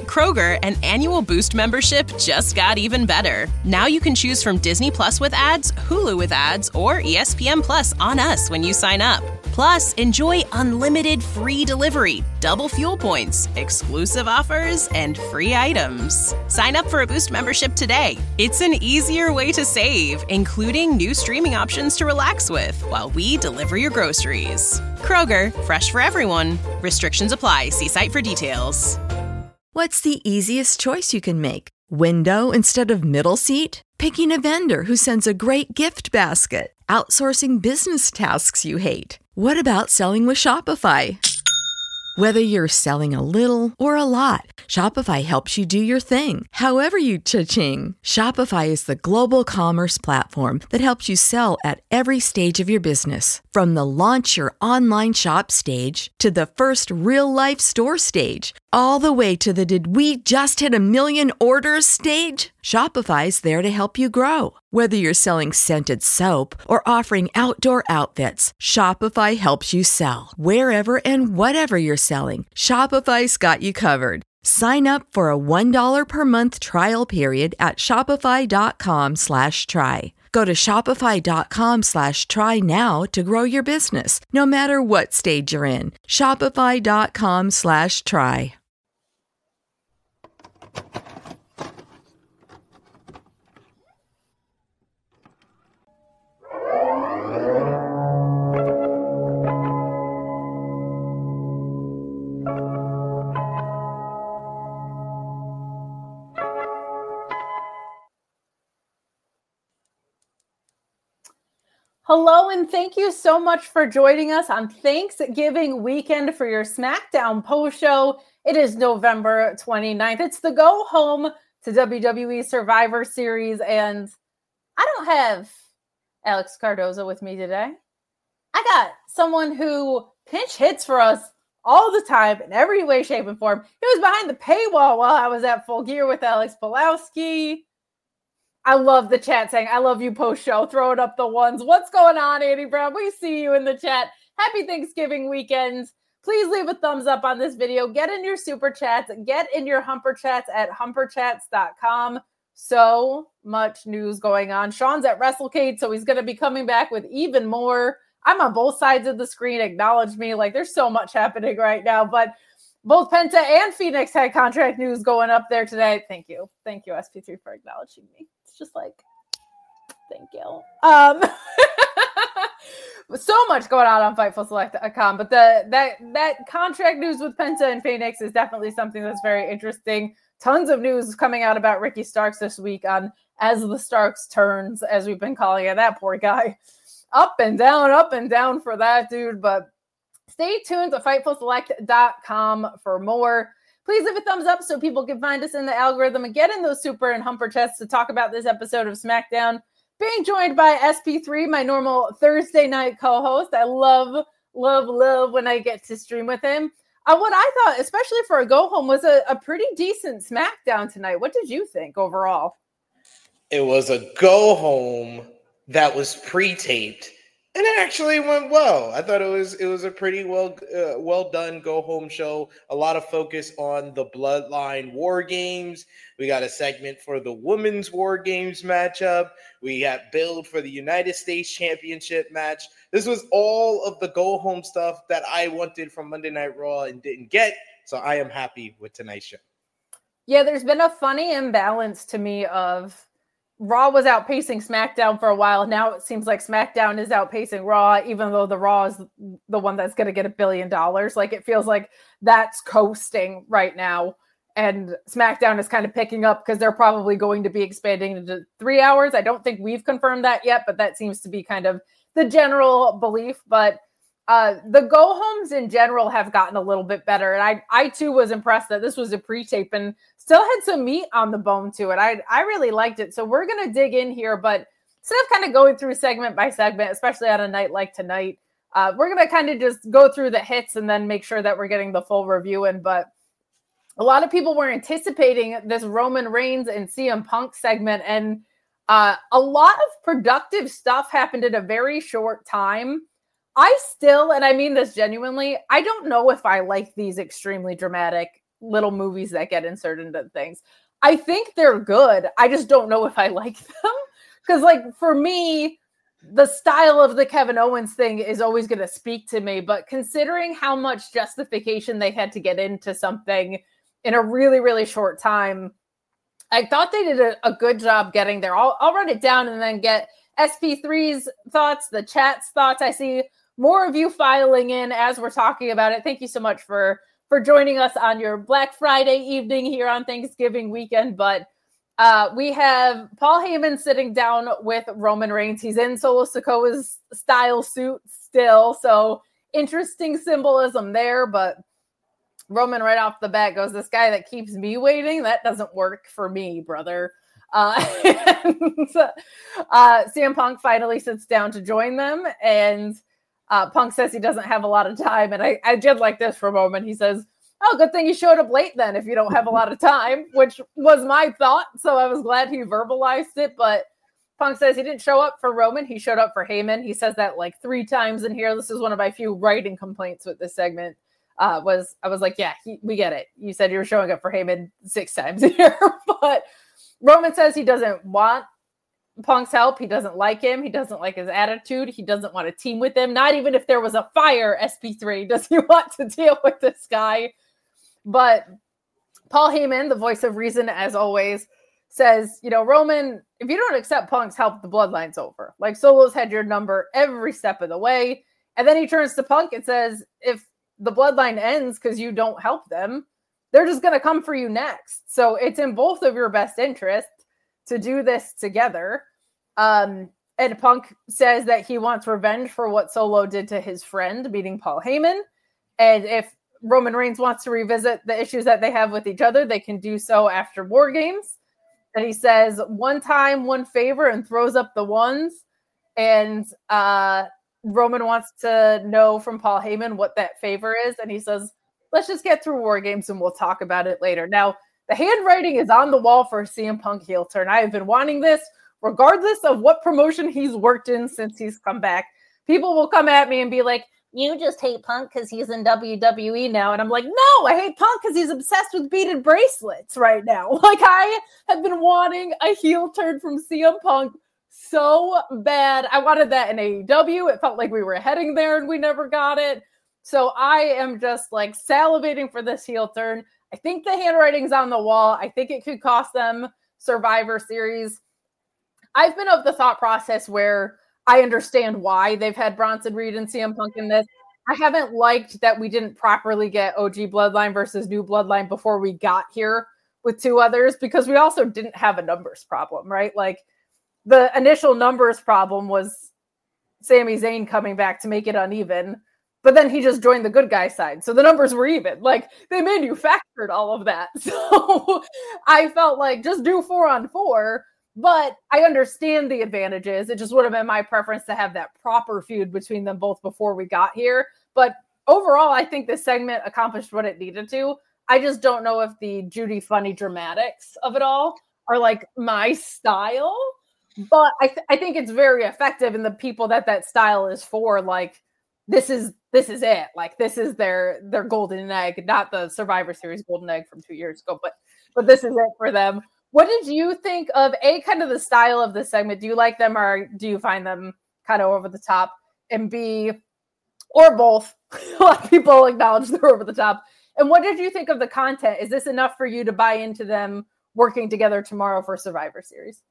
Kroger, an annual Boost membership just got even better. Now you can choose from Disney Plus with ads, Hulu with ads, or ESPN Plus on us when you sign up. Plus, enjoy unlimited free delivery, double fuel points, exclusive offers, and free items. Sign up for a Boost membership today. It's an easier way to save, including new streaming options to relax with while we deliver your groceries. Kroger, fresh for everyone. Restrictions apply. See site for details. What's the easiest choice you can make? Window instead of middle seat? Picking a vendor who sends a great gift basket? Outsourcing business tasks you hate? What about selling with Shopify? Whether you're selling a little or a lot, Shopify helps you do your thing, however you cha-ching. Shopify is the global commerce platform that helps you sell at every stage of your business. From the launch your online shop stage to the first real-life store stage, all the way to the did we just hit a million orders stage. Shopify's there to help you grow. Whether you're selling scented soap or offering outdoor outfits, Shopify helps you sell. Wherever and whatever you're selling, Shopify's got you covered. Sign up for a $1 per month trial period at shopify.com/try. Go to shopify.com/try now to grow your business, no matter what stage you're in. Shopify.com/try. Hello, and thank you so much for joining us on Thanksgiving weekend for your SmackDown post show. It is November 29th. It's the go home to WWE Survivor Series, and I don't have Alex Cardozo with me today. I got someone who pinch hits for us all the time in every way, shape, and form. He was behind the paywall while I was at Full Gear with Alex Pulowski. I love the chat saying, I love you post-show. Throwing up the ones. What's going on, Andy Brown? We see you in the chat. Happy Thanksgiving weekend. Please leave a thumbs up on this video. Get in your super chats. Get in your Humper Chats at humperchats.com. So much news going on. Sean's at WrestleCade, so he's going to be coming back with even more. I'm on both sides of the screen. Acknowledge me. Like, there's so much happening right now. But both Penta and Phoenix had contract news going up there today. Thank you. Thank you, SP3, for acknowledging me. It's just like, thank you. So much going on FightfulSelect.com, but that contract news with Penta and Phoenix is definitely something that's very interesting. Tons of news coming out about Ricky Starks this week on As the Starks Turns, as we've been calling it. That poor guy. Up and down for that dude, but stay tuned to FightfulSelect.com for more. Please leave a thumbs up so people can find us in the algorithm and get in those super and humper chats to talk about this episode of SmackDown. Being joined by SP3, my normal Thursday night co-host. I love when I get to stream with him. What I thought, especially for a go-home, was a pretty decent SmackDown tonight. What did you think overall? It was a go-home that was pre-taped. And it actually went well. I thought it was a pretty well done go home show. A lot of focus on the Bloodline War Games. We got a segment for the Women's War Games matchup. We got build for the United States Championship match. This was all of the go home stuff that I wanted from Monday Night Raw and didn't get. So I am happy with tonight's show. Yeah, there's been a funny imbalance to me of Raw was outpacing SmackDown for a while. Now it seems like SmackDown is outpacing Raw, even though the Raw is the one that's going to get $1 billion. Like, it feels like that's coasting right now. And SmackDown is kind of picking up because they're probably going to be expanding into 3 hours. I don't think we've confirmed that yet, but that seems to be kind of the general belief. But the go-homes in general have gotten a little bit better. And I too was impressed that this was a pre-tape and still had some meat on the bone to it. I really liked it. So we're going to dig in here, but instead of kind of going through segment by segment, especially on a night like tonight, we're going to kind of just go through the hits and then make sure that we're getting the full review in. But a lot of people were anticipating this Roman Reigns and CM Punk segment, and a lot of productive stuff happened in a very short time. I still, and I mean this genuinely, I don't know if I like these extremely dramatic little movies that get inserted into things. I think they're good. I just don't know if I like them. Because, like, for me, the style of the Kevin Owens thing is always going to speak to me. But considering how much justification they had to get into something in a really, really short time, I thought they did a good job getting there. I'll run it down and then get SP3's thoughts, the chat's thoughts. I see more of you filing in as we're talking about it. Thank you so much for joining us on your Black Friday evening here on Thanksgiving weekend. But we have Paul Heyman sitting down with Roman Reigns. He's in Solo Sikoa's style suit still, so interesting symbolism there. But Roman right off the bat goes, this guy that keeps me waiting, that doesn't work for me, brother. CM Punk finally sits down to join them, and Punk says he doesn't have a lot of time. And I did like this for a moment. He says, oh, good thing you showed up late then if you don't have a lot of time, which was my thought. So I was glad he verbalized it. But Punk says he didn't show up for Roman. He showed up for Heyman. He says that like 3 times in here. This is one of my few writing complaints with this segment. I was like, yeah, we get it. You said you were showing up for Heyman 6 times in here. But Roman says he doesn't want Punk's help. He doesn't like him. He doesn't like his attitude. He doesn't want to team with him. Not even if there was a fire, SP3, does he want to deal with this guy. But Paul Heyman, the voice of reason, as always, says, you know, Roman, if you don't accept Punk's help, the bloodline's over. Like, Solo's had your number every step of the way. And then he turns to Punk and says, if the bloodline ends because you don't help them, they're just going to come for you next. So it's in both of your best interest to do this together. And Punk says that he wants revenge for what Solo did to his friend, meeting Paul Heyman. And if Roman Reigns wants to revisit the issues that they have with each other, they can do so after War Games. And he says, one time, one favor, and throws up the ones. And Roman wants to know from Paul Heyman what that favor is. And he says, let's just get through War Games and we'll talk about it later. Now, the handwriting is on the wall for a CM Punk heel turn. I have been wanting this regardless of what promotion he's worked in since he's come back. People will come at me and be like, you just hate Punk because he's in WWE now. And I'm like, no, I hate Punk because he's obsessed with beaded bracelets right now. Like, I have been wanting a heel turn from CM Punk so bad. I wanted that in AEW. It felt like we were heading there and we never got it. So I am just like salivating for this heel turn. I think the handwriting's on the wall. I think it could cost them Survivor Series. I've been of the thought process where I understand why they've had Bronson Reed and CM Punk in this. I haven't liked that we didn't properly get OG Bloodline versus New Bloodline before we got here with 2 others, because we also didn't have a numbers problem, right? Like, the initial numbers problem was Sami Zayn coming back to make it uneven, but then he just joined the good guy side. So the numbers were even. Like, they manufactured all of that. So I felt like just do 4-on-4, but I understand the advantages. It just would have been my preference to have that proper feud between them both before we got here. But overall, I think this segment accomplished what it needed to. I just don't know if the Judy funny dramatics of it all are like my style, but I think it's very effective, and the people that style is for, like, this is it. Like, this is their golden egg, not the Survivor Series golden egg from 2 years ago, but this is it for them. What did you think of kind of the style of this segment? Do you like them, or do you find them kind of over the top? And B, or both? A lot of people acknowledge they're over the top. And what did you think of the content? Is this enough for you to buy into them working together tomorrow for Survivor Series?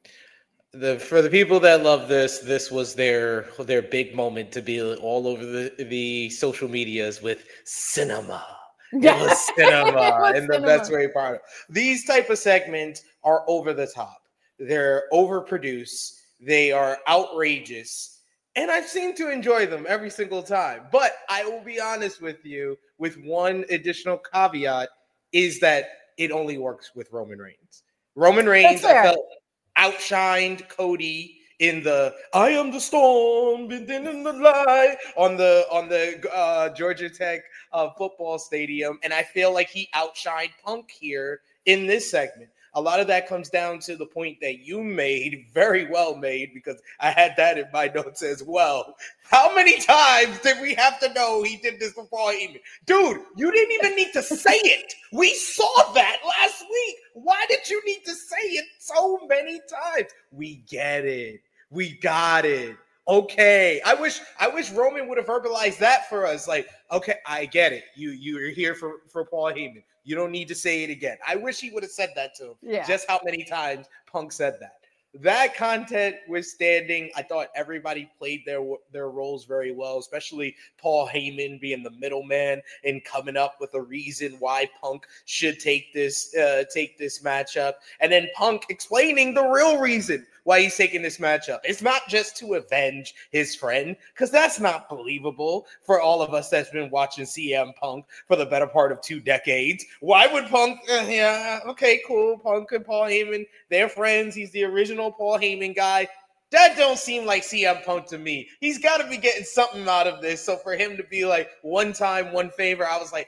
For the people that love this was their big moment to be all over the social medias with cinema. Yeah. It was cinema in the best way part. These type of segments are over the top. They're overproduced. They are outrageous. And I seem to enjoy them every single time. But I will be honest with you with one additional caveat, is that it only works with Roman Reigns. Roman Reigns, I felt, outshined Cody in the "I am the storm, and then in the light" on the Georgia Tech football stadium, and I feel like he outshined Punk here in this segment. a lot of that comes down to the point that you made, very well made, because I had that in my notes as well. How many times did we have to know he did this to Paul Heyman? Dude, you didn't even need to say it. We saw that last week. Why did you need to say it so many times? We get it. We got it. Okay. I wish Roman would have verbalized that for us. Like, okay, I get it. You're here for Paul Heyman. You don't need to say it again. I wish he would have said that to him. Yeah. Just how many times Punk said that. That content withstanding, I thought everybody played their roles very well, especially Paul Heyman being the middleman and coming up with a reason why Punk should take this matchup, and then Punk explaining the real reason why he's taking this matchup. It's not just to avenge his friend, because that's not believable for all of us that's been watching CM Punk for the better part of 2 decades. Why would Punk? Yeah, okay, cool. Punk and Paul Heyman, they're friends. He's the original Paul Heyman guy. That don't seem like CM Punk to me. He's got to be getting something out of this. So for him to be like, one time, one favor, I was like,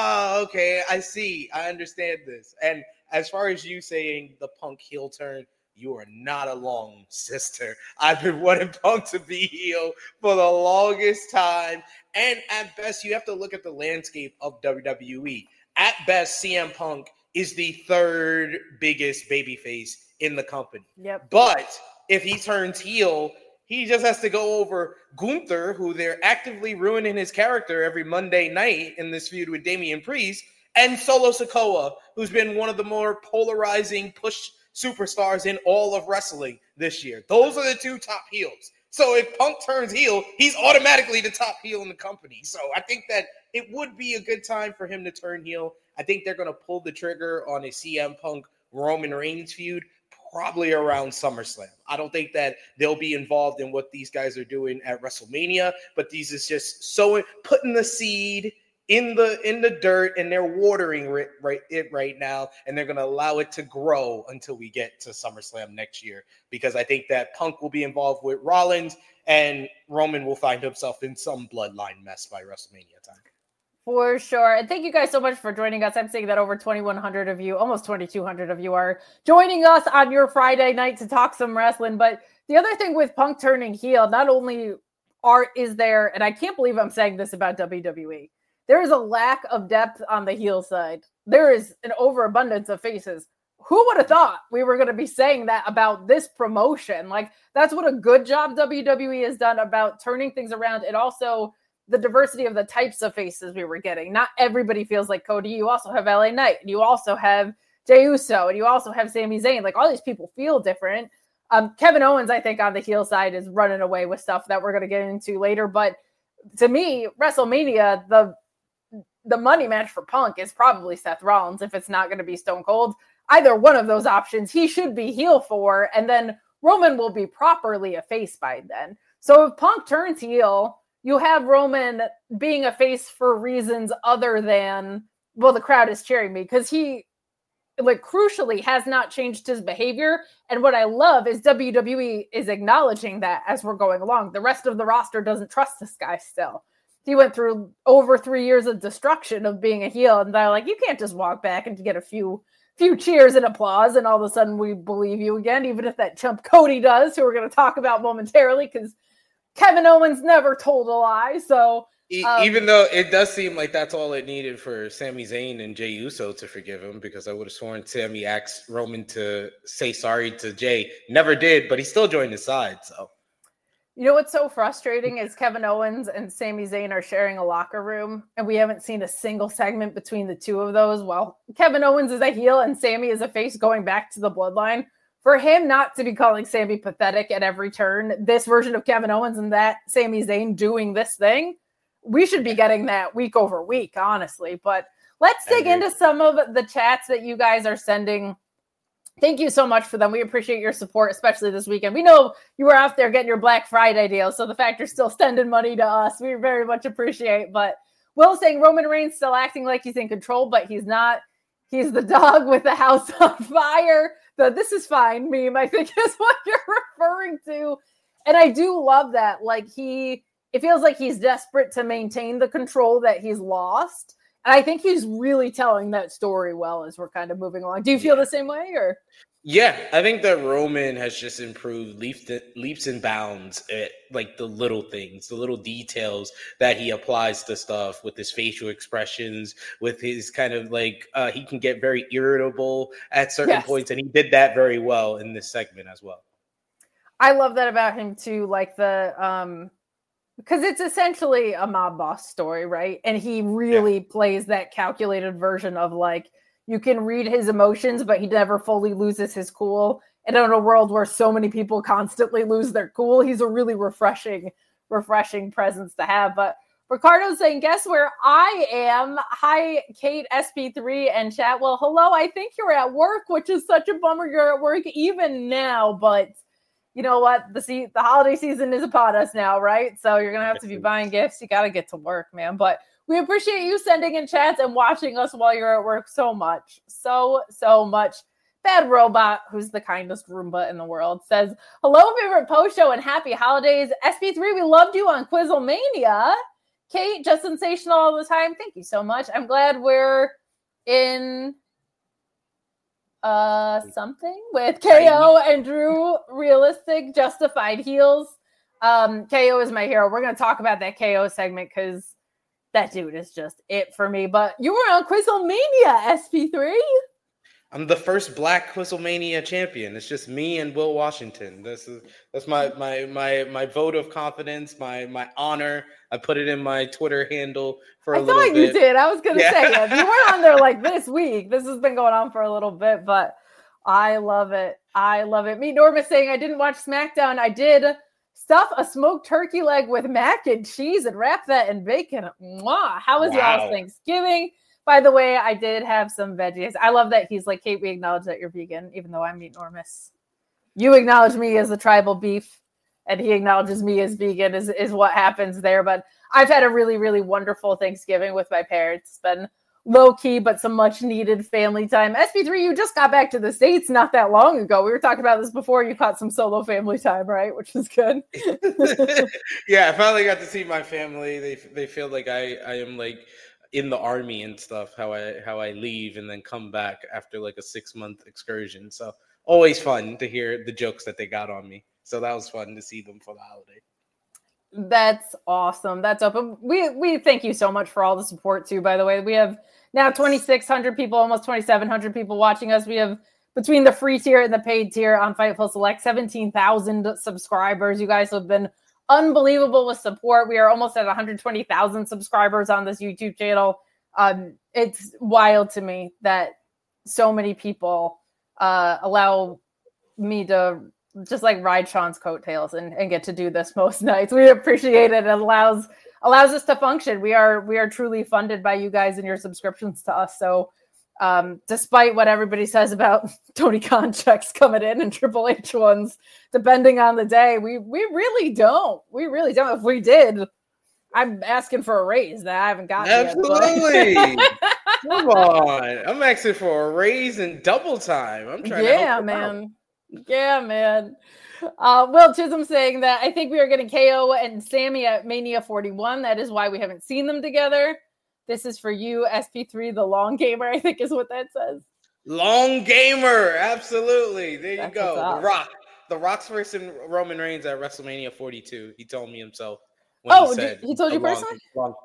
okay, I see. I understand this. And as far as you saying the Punk heel turn, you are not alone, sister. I've been wanting Punk to be heel for the longest time. And at best, you have to look at the landscape of WWE. At best, CM Punk is the 3rd biggest babyface in the company. Yep. But if he turns heel, he just has to go over Gunther, who they're actively ruining his character every Monday night in this feud with Damian Priest, and Solo Sikoa, who's been one of the more polarizing push superstars in all of wrestling this year. Those are the 2 top heels. So if Punk turns heel, he's automatically the top heel in the company. So I think that it would be a good time for him to turn heel. I think they're going to pull the trigger on a CM Punk Roman Reigns feud probably around SummerSlam. I don't think that they'll be involved in what these guys are doing at WrestleMania, but these is just so putting the seed in the dirt, and they're watering it right now, and they're going to allow it to grow until we get to SummerSlam next year, because I think that Punk will be involved with Rollins, and Roman will find himself in some bloodline mess by WrestleMania time. For sure. And thank you guys so much for joining us. I'm seeing that over 2,100 of you, almost 2,200 of you are joining us on your Friday night to talk some wrestling. But the other thing with Punk turning heel, not only is there, and I can't believe I'm saying this about WWE, there is a lack of depth on the heel side. There is an overabundance of faces. Who would have thought we were going to be saying that about this promotion? Like, that's what a good job WWE has done about turning things around, and also the diversity of the types of faces we were getting. Not everybody feels like Cody. You also have LA Knight, and you also have Jey Uso, and you also have Sami Zayn. Like, all these people feel different. Kevin Owens, I think, on the heel side is running away with stuff that we're going to get into later. But to me, WrestleMania, the money match for Punk is probably Seth Rollins. If it's not going to be Stone Cold, either one of those options he should be heel for, and then Roman will be properly a face by then. So if Punk turns heel, you have Roman being a face for reasons other than, well, the crowd is cheering me, because he, like, crucially has not changed his behavior. And what I love is WWE is acknowledging that as we're going along. The rest of the roster doesn't trust this guy still. He went through over 3 years of destruction of being a heel, and they're like, you can't just walk back and get a few cheers and applause, and all of a sudden we believe you again, even if that chump Cody does, who we're going to talk about momentarily, because Kevin Owens never told a lie. So even though it does seem like that's all it needed for Sami Zayn and Jey Uso to forgive him, because I would have sworn Sami asked Roman to say sorry to Jey. Never did, but he still joined his side. So, you know what's so frustrating is Kevin Owens and Sami Zayn are sharing a locker room, and we haven't seen a single segment between the two of those. Well, Kevin Owens is a heel and Sami is a face going back to the bloodline. For him not to be calling Sami pathetic at every turn, this version of Kevin Owens and that Sami Zayn doing this thing, we should be getting that week over week, honestly. But let's dig into some of the chats that you guys are sending. Thank you so much for them. We appreciate your support, especially this weekend. We know you were out there getting your Black Friday deal, so the fact you're still sending money to us, we very much appreciate. But Will saying Roman Reigns still acting like he's in control, but he's not. He's the dog with the house on fire. The "this is fine" meme, I think, is what you're referring to. And I do love that. Like, it feels like he's desperate to maintain the control that he's lost. And I think he's really telling that story well as we're kind of moving along. Do you feel the same way, or? Yeah, I think that Roman has just improved leaps and bounds at like the little things, the little details that he applies to stuff with his facial expressions, with his kind of like he can get very irritable at certain points, and he did that very well in this segment as well. I love that about him too, like the because it's essentially a mob boss story, right? And he really plays that calculated version of like, you can read his emotions, but he never fully loses his cool. And in a world where so many people constantly lose their cool, he's a really refreshing presence to have. But Ricardo's saying, guess where I am? Hi, Kate, SP3, and chat. Well, hello, I think you're at work, which is such a bummer you're at work even now. But you know what? The holiday season is upon us now, right? So you're going to have to be buying gifts. You got to get to work, man. But we appreciate you sending in chats and watching us while you're at work so much. So much. Bad Robot, who's the kindest Roomba in the world, says, hello, favorite post show and happy holidays. SP3, we loved you on Quizzlemania. Kate, just sensational all the time. Thank you so much. I'm glad we're in something with KO and Drew. Realistic, justified heels. KO is my hero. We're going to talk about that KO segment because that dude is just it for me. But you were on Quizzlemania, SP3. I'm the first Black Quizzlemania champion. It's just me and Will Washington. That's my vote of confidence, my honor. I put it in my Twitter handle for a little bit. I thought you did. I was gonna say it. You weren't on there like this week. This has been going on for a little bit, but I love it. Meet Norma saying I didn't watch SmackDown. I did stuff a smoked turkey leg with mac and cheese and wrap that in bacon. Mwah. How was y'all's Thanksgiving? By the way, I did have some veggies. I love that he's like, Kate, we acknowledge that you're vegan, even though I'm meat enormous. You acknowledge me as the tribal beef, and he acknowledges me as vegan is what happens there. But I've had a really, really wonderful Thanksgiving with my parents. It's been low-key, but some much-needed family time. SP3, you just got back to the States not that long ago. We were talking about this before. You caught some solo family time, right? Which is good. Yeah, I finally got to see my family. They feel like I am like in the army and stuff, how I leave and then come back after like a 6-month excursion. So always fun to hear the jokes that they got on me. So that was fun to see them for the holiday. That's awesome. That's open. We thank you so much for all the support too, by the way. We have now 2,600 people, almost 2,700 people watching us. We have between the free tier and the paid tier on Fightful Select, 17,000 subscribers. You guys have been unbelievable with support. We are almost at 120,000 subscribers on this YouTube channel. It's wild to me that so many people allow me to just like ride Sean's coattails and get to do this most nights. We appreciate it. It allows us to function. We are truly funded by you guys and your subscriptions to us. So despite what everybody says about Tony Khan checks coming in and Triple H ones, depending on the day, we really don't. We really don't. If we did, I'm asking for a raise that I haven't gotten Absolutely. yet. Come on. I'm asking for a raise in double time. I'm trying to help man. Yeah, man. Will Chisholm saying that I think we are getting KO and Sammy at Mania 41. That is why we haven't seen them together. This is for you, SP3, the long gamer, I think is what that says. Long gamer. Absolutely. There you go. The Rock's versus Roman Reigns at WrestleMania 42. He told me himself. He told you personally?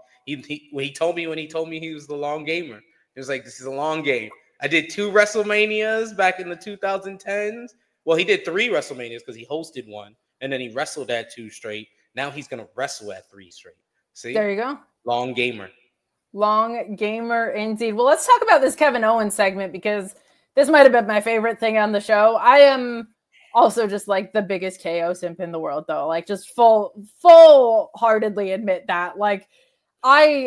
He told me he was the long gamer. He was like, this is a long game. I did 2 WrestleManias back in the 2010s. Well, he did 3 WrestleManias because he hosted one, and then he wrestled at 2 straight. Now he's going to wrestle at 3 straight. See? There you go. Long gamer. Long gamer indeed. Well, let's talk about this Kevin Owens segment because this might have been my favorite thing on the show. I am also just like the biggest KO simp in the world, though. Like, just full-heartedly admit that. Like, I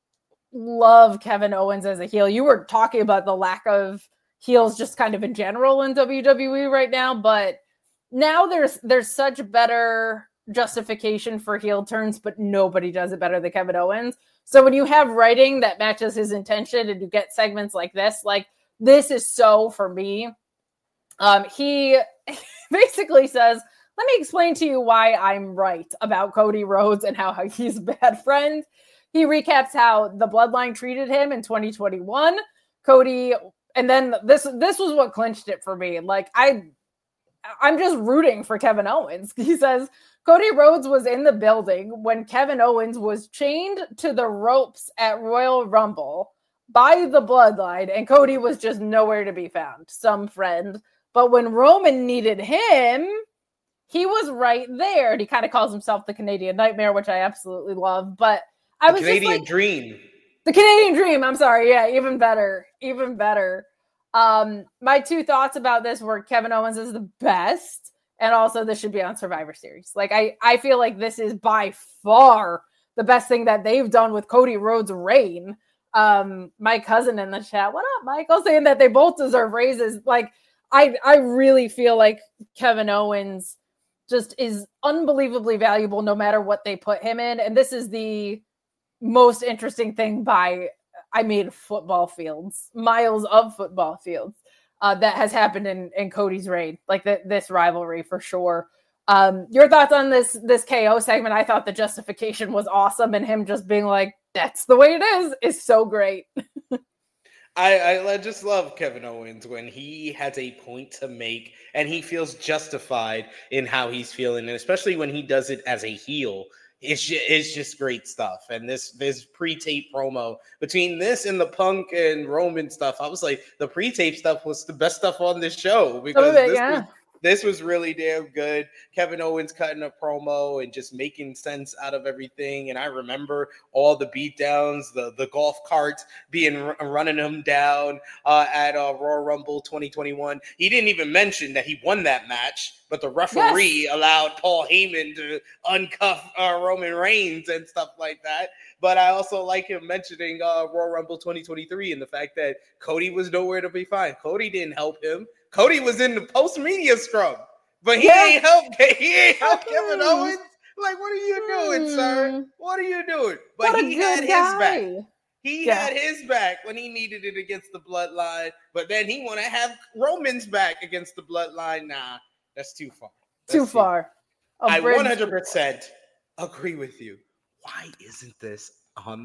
love Kevin Owens as a heel. You were talking about the lack of heels just kind of in general in WWE right now, but now there's such better justification for heel turns, but nobody does it better than Kevin Owens. So when you have writing that matches his intention and you get segments like this is so for me. He basically says, let me explain to you why I'm right about Cody Rhodes and how he's a bad friend. he recaps how the Bloodline treated him in 2021. Cody, and then this was what clinched it for me. Like, I'm just rooting for Kevin Owens. He says, Cody Rhodes was in the building when Kevin Owens was chained to the ropes at Royal Rumble by the Bloodline, and Cody was just nowhere to be found. Some friend. But when Roman needed him, he was right there. And he kind of calls himself the Canadian Nightmare, which I absolutely love. But I was Canadian Dream. The Canadian Dream. I'm sorry. Yeah, even better. Even better. My two thoughts about this were Kevin Owens is the best, and also this should be on Survivor Series. Like, I feel like this is by far the best thing that they've done with Cody Rhodes' reign. My cousin in the chat, what up, Michael, saying that they both deserve raises. Like, I really feel like Kevin Owens just is unbelievably valuable no matter what they put him in. And this is the most interesting thing football fields, miles of football fields, that has happened in Cody's reign, like this rivalry for sure. Your thoughts on this KO segment? I thought the justification was awesome, and him just being like, that's the way it is so great. I just love Kevin Owens when he has a point to make and he feels justified in how he's feeling, and especially when he does it as a heel. It's just great stuff. And this pre-tape promo between this and the Punk and Roman stuff, I was like, the pre-tape stuff was the best stuff on this show because this was really damn good. Kevin Owens cutting a promo and just making sense out of everything. And I remember all the beatdowns, the golf carts running him down at Royal Rumble 2021. He didn't even mention that he won that match, but the referee allowed Paul Heyman to uncuff Roman Reigns and stuff like that. But I also like him mentioning Royal Rumble 2023 and the fact that Cody was nowhere to be found. Cody didn't help him. Cody was in the post-media scrum, but he ain't helped Kevin Owens. Like, what are you doing, sir? What are you doing? But he had his back. He had his back when he needed it against the Bloodline, but then he want to have Roman's back against the Bloodline. Nah, that's too far. Too far. I 100% agree with you. Why isn't this on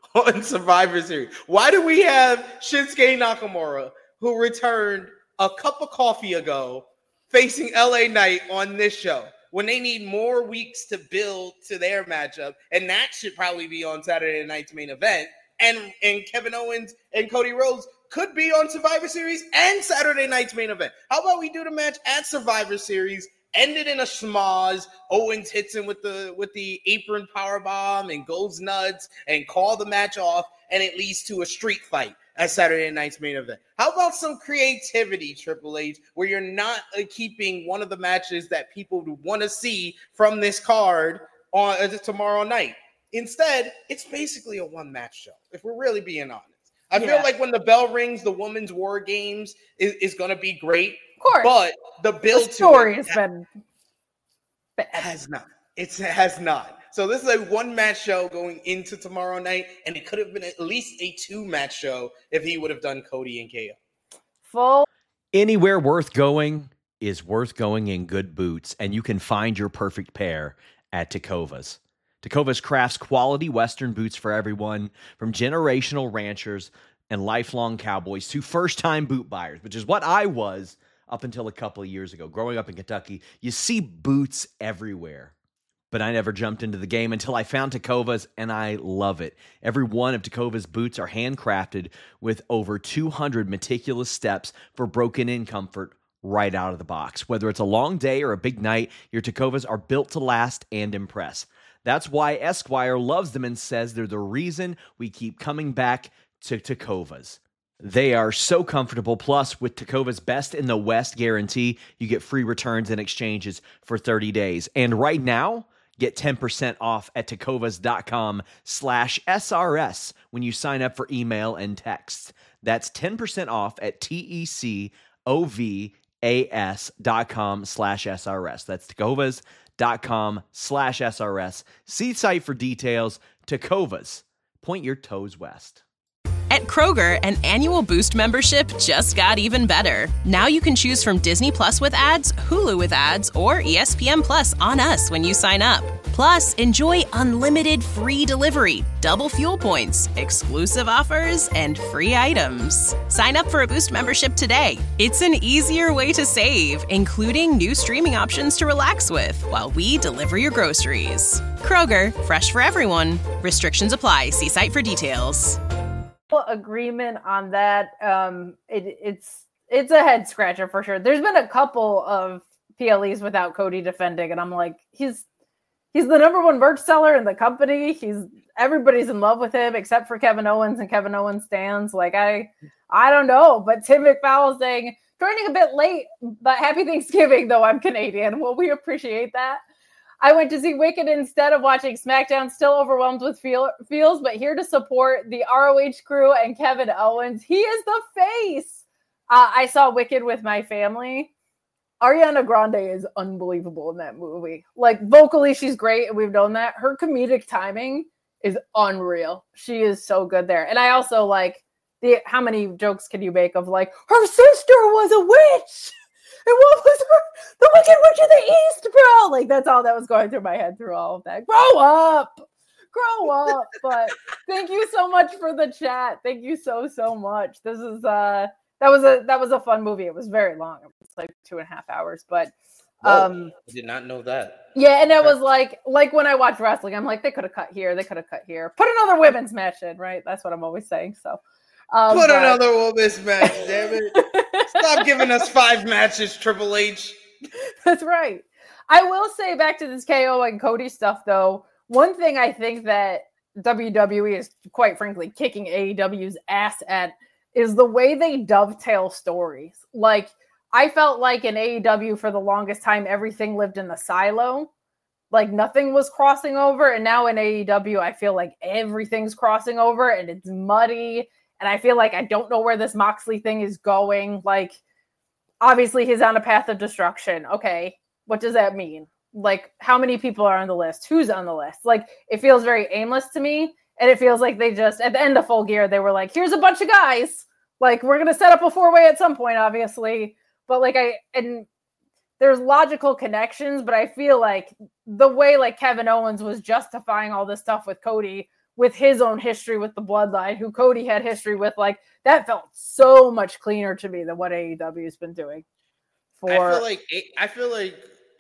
Survivor Series? Why do we have Shinsuke Nakamura, who returned a cup of coffee ago, facing LA Knight on this show when they need more weeks to build to their matchup? And that should probably be on Saturday night's main event. And Kevin Owens and Cody Rhodes could be on Survivor Series and Saturday night's main event. How about we do the match at Survivor Series, end it in a schmoz, Owens hits him with the apron powerbomb and goes nuts and call the match off, and it leads to a street fight at Saturday night's main event. How about some creativity, Triple H, where you're not keeping one of the matches that people want to see from this card on tomorrow night? Instead, it's basically a one-match show, if we're really being honest. I feel like when the bell rings, the Women's War Games is going to be great. Of course. But the build the story has been bad. Has not. It has not. So this is a one-match show going into tomorrow night, and it could have been at least a two-match show if he would have done Cody and KO. Anywhere worth going is worth going in good boots, and you can find your perfect pair at Tecovas. Tecovas crafts quality Western boots for everyone, from generational ranchers and lifelong cowboys to first-time boot buyers, which is what I was up until a couple of years ago. Growing up in Kentucky, you see boots everywhere. But I never jumped into the game until I found Tecovas, and I love it. Every one of Tecovas boots are handcrafted with over 200 meticulous steps for broken-in comfort right out of the box. Whether it's a long day or a big night, your Tecovas are built to last and impress. That's why Esquire loves them and says they're the reason we keep coming back to Tecovas. They are so comfortable. Plus, with Tecovas Best in the West guarantee, you get free returns and exchanges for 30 days. And right now, get 10% off at tecovas.com/SRS when you sign up for email and text. That's 10% off at tecovas.com/SRS. That's tecovas.com/SRS. See site for details. Tecovas. Point your toes west. At Kroger, an annual Boost membership just got even better. Now you can choose from Disney Plus with ads, Hulu with ads, or ESPN Plus on us when you sign up. Plus, enjoy unlimited free delivery, double fuel points, exclusive offers, and free items. Sign up for a Boost membership today. It's an easier way to save, including new streaming options to relax with while we deliver your groceries. Kroger, fresh for everyone. Restrictions apply. See site for details. Agreement on that. It's a head scratcher for sure. There's been a couple of PLEs without Cody defending, and I'm like, he's the number one merch seller in the company. Everybody's in love with him except for Kevin Owens and Kevin Owens stands. Like, I don't know, but Tim McFowle saying, joining a bit late, but happy Thanksgiving, though I'm Canadian. Well, we appreciate that. I went to see Wicked instead of watching SmackDown, still overwhelmed with feels, but here to support the ROH crew and Kevin Owens. He is the face. I saw Wicked with my family. Ariana Grande is unbelievable in that movie. Like, vocally, she's great, and we've known that. Her comedic timing is unreal. She is so good there. And I also like how many jokes can you make of like, her sister was a witch? And what was her? The Wicked Witch of the East, bro. Like, that's all that was going through my head through all of that. Grow up. But thank you so much for the chat. Thank you so much. This is that was a fun movie. It was very long. It was like 2.5 hours. But I did not know that. Yeah, and it was like when I watch wrestling, I'm like, they could have cut here, they could have cut here. Put another women's match in, right? That's what I'm always saying. So put another women's match, damn it. Stop giving us 5 matches, Triple H. That's right. I will say, back to this KO and Cody stuff, though, one thing I think that WWE is, quite frankly, kicking AEW's ass at is the way they dovetail stories. Like, I felt like in AEW for the longest time, everything lived in the silo. Like, nothing was crossing over. And now in AEW, I feel like everything's crossing over and it's muddy. And I feel like I don't know where this Moxley thing is going. Like, obviously he's on a path of destruction. Okay, what does that mean? Like, how many people are on the list? Who's on the list? Like, it feels very aimless to me. And it feels like they just, at the end of Full Gear, they were like, here's a bunch of guys. Like, we're going to set up a 4-way at some point, obviously. But like, and there's logical connections, but I feel like the way like Kevin Owens was justifying all this stuff with Cody, with his own history with the Bloodline, who Cody had history with, like, that felt so much cleaner to me than what AEW has been doing. I feel like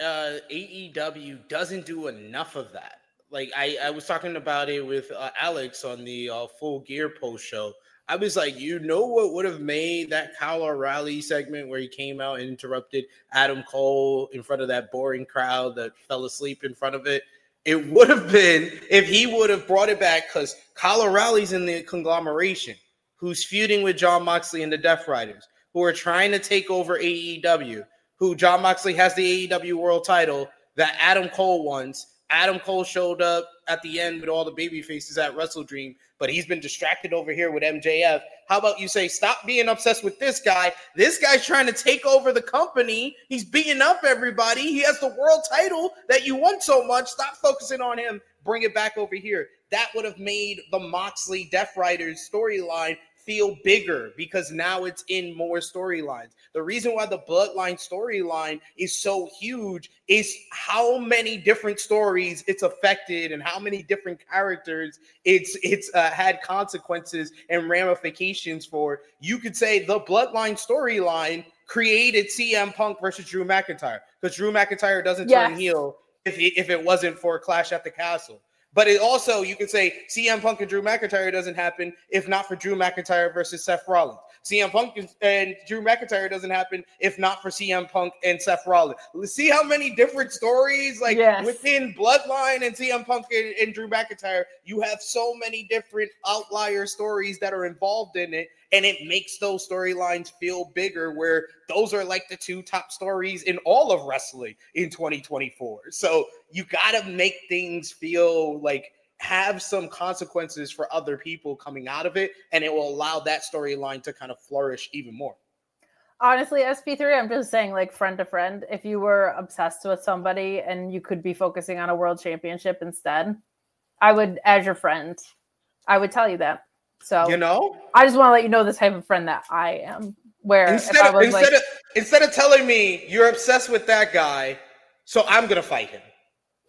AEW doesn't do enough of that. Like, I was talking about it with Alex on the Full Gear post show. I was like, you know what would have made that Kyle O'Reilly segment where he came out and interrupted Adam Cole in front of that boring crowd that fell asleep in front of it? It would have been if he would have brought it back, because Kyle O'Reilly's in the conglomeration, who's feuding with Jon Moxley and the Death Riders, who are trying to take over AEW, who Jon Moxley has the AEW world title that Adam Cole wants. Adam Cole showed up at the end with all the baby faces at Wrestle Dream, but he's been distracted over here with MJF. How about you say, stop being obsessed with this guy? This guy's trying to take over the company. He's beating up everybody. He has the world title that you want so much. Stop focusing on him. Bring it back over here. That would have made the Moxley Death Riders storyline feel bigger, because now it's in more storylines. The reason why the Bloodline storyline is so huge is how many different stories it's affected and how many different characters it's had consequences and ramifications for. You could say the Bloodline storyline created CM Punk versus Drew McIntyre, because Drew McIntyre doesn't turn heel if it wasn't for Clash at the Castle. But it also, you can say CM Punk and Drew McIntyre doesn't happen if not for Drew McIntyre versus Seth Rollins. CM Punk and Drew McIntyre doesn't happen if not for CM Punk and Seth Rollins. See how many different stories, within Bloodline and CM Punk and Drew McIntyre, you have so many different outlier stories that are involved in it, and it makes those storylines feel bigger, where those are like the 2 top stories in all of wrestling in 2024. So you got to make things feel like have some consequences for other people coming out of it, and it will allow that storyline to kind of flourish even more. Honestly, SP3, I'm just saying, like, friend to friend, if you were obsessed with somebody and you could be focusing on a world championship instead, I would, as your friend, I would tell you that. So, I just want to let you know the type of friend that I am. Where instead of telling me you're obsessed with that guy, so I'm gonna fight him.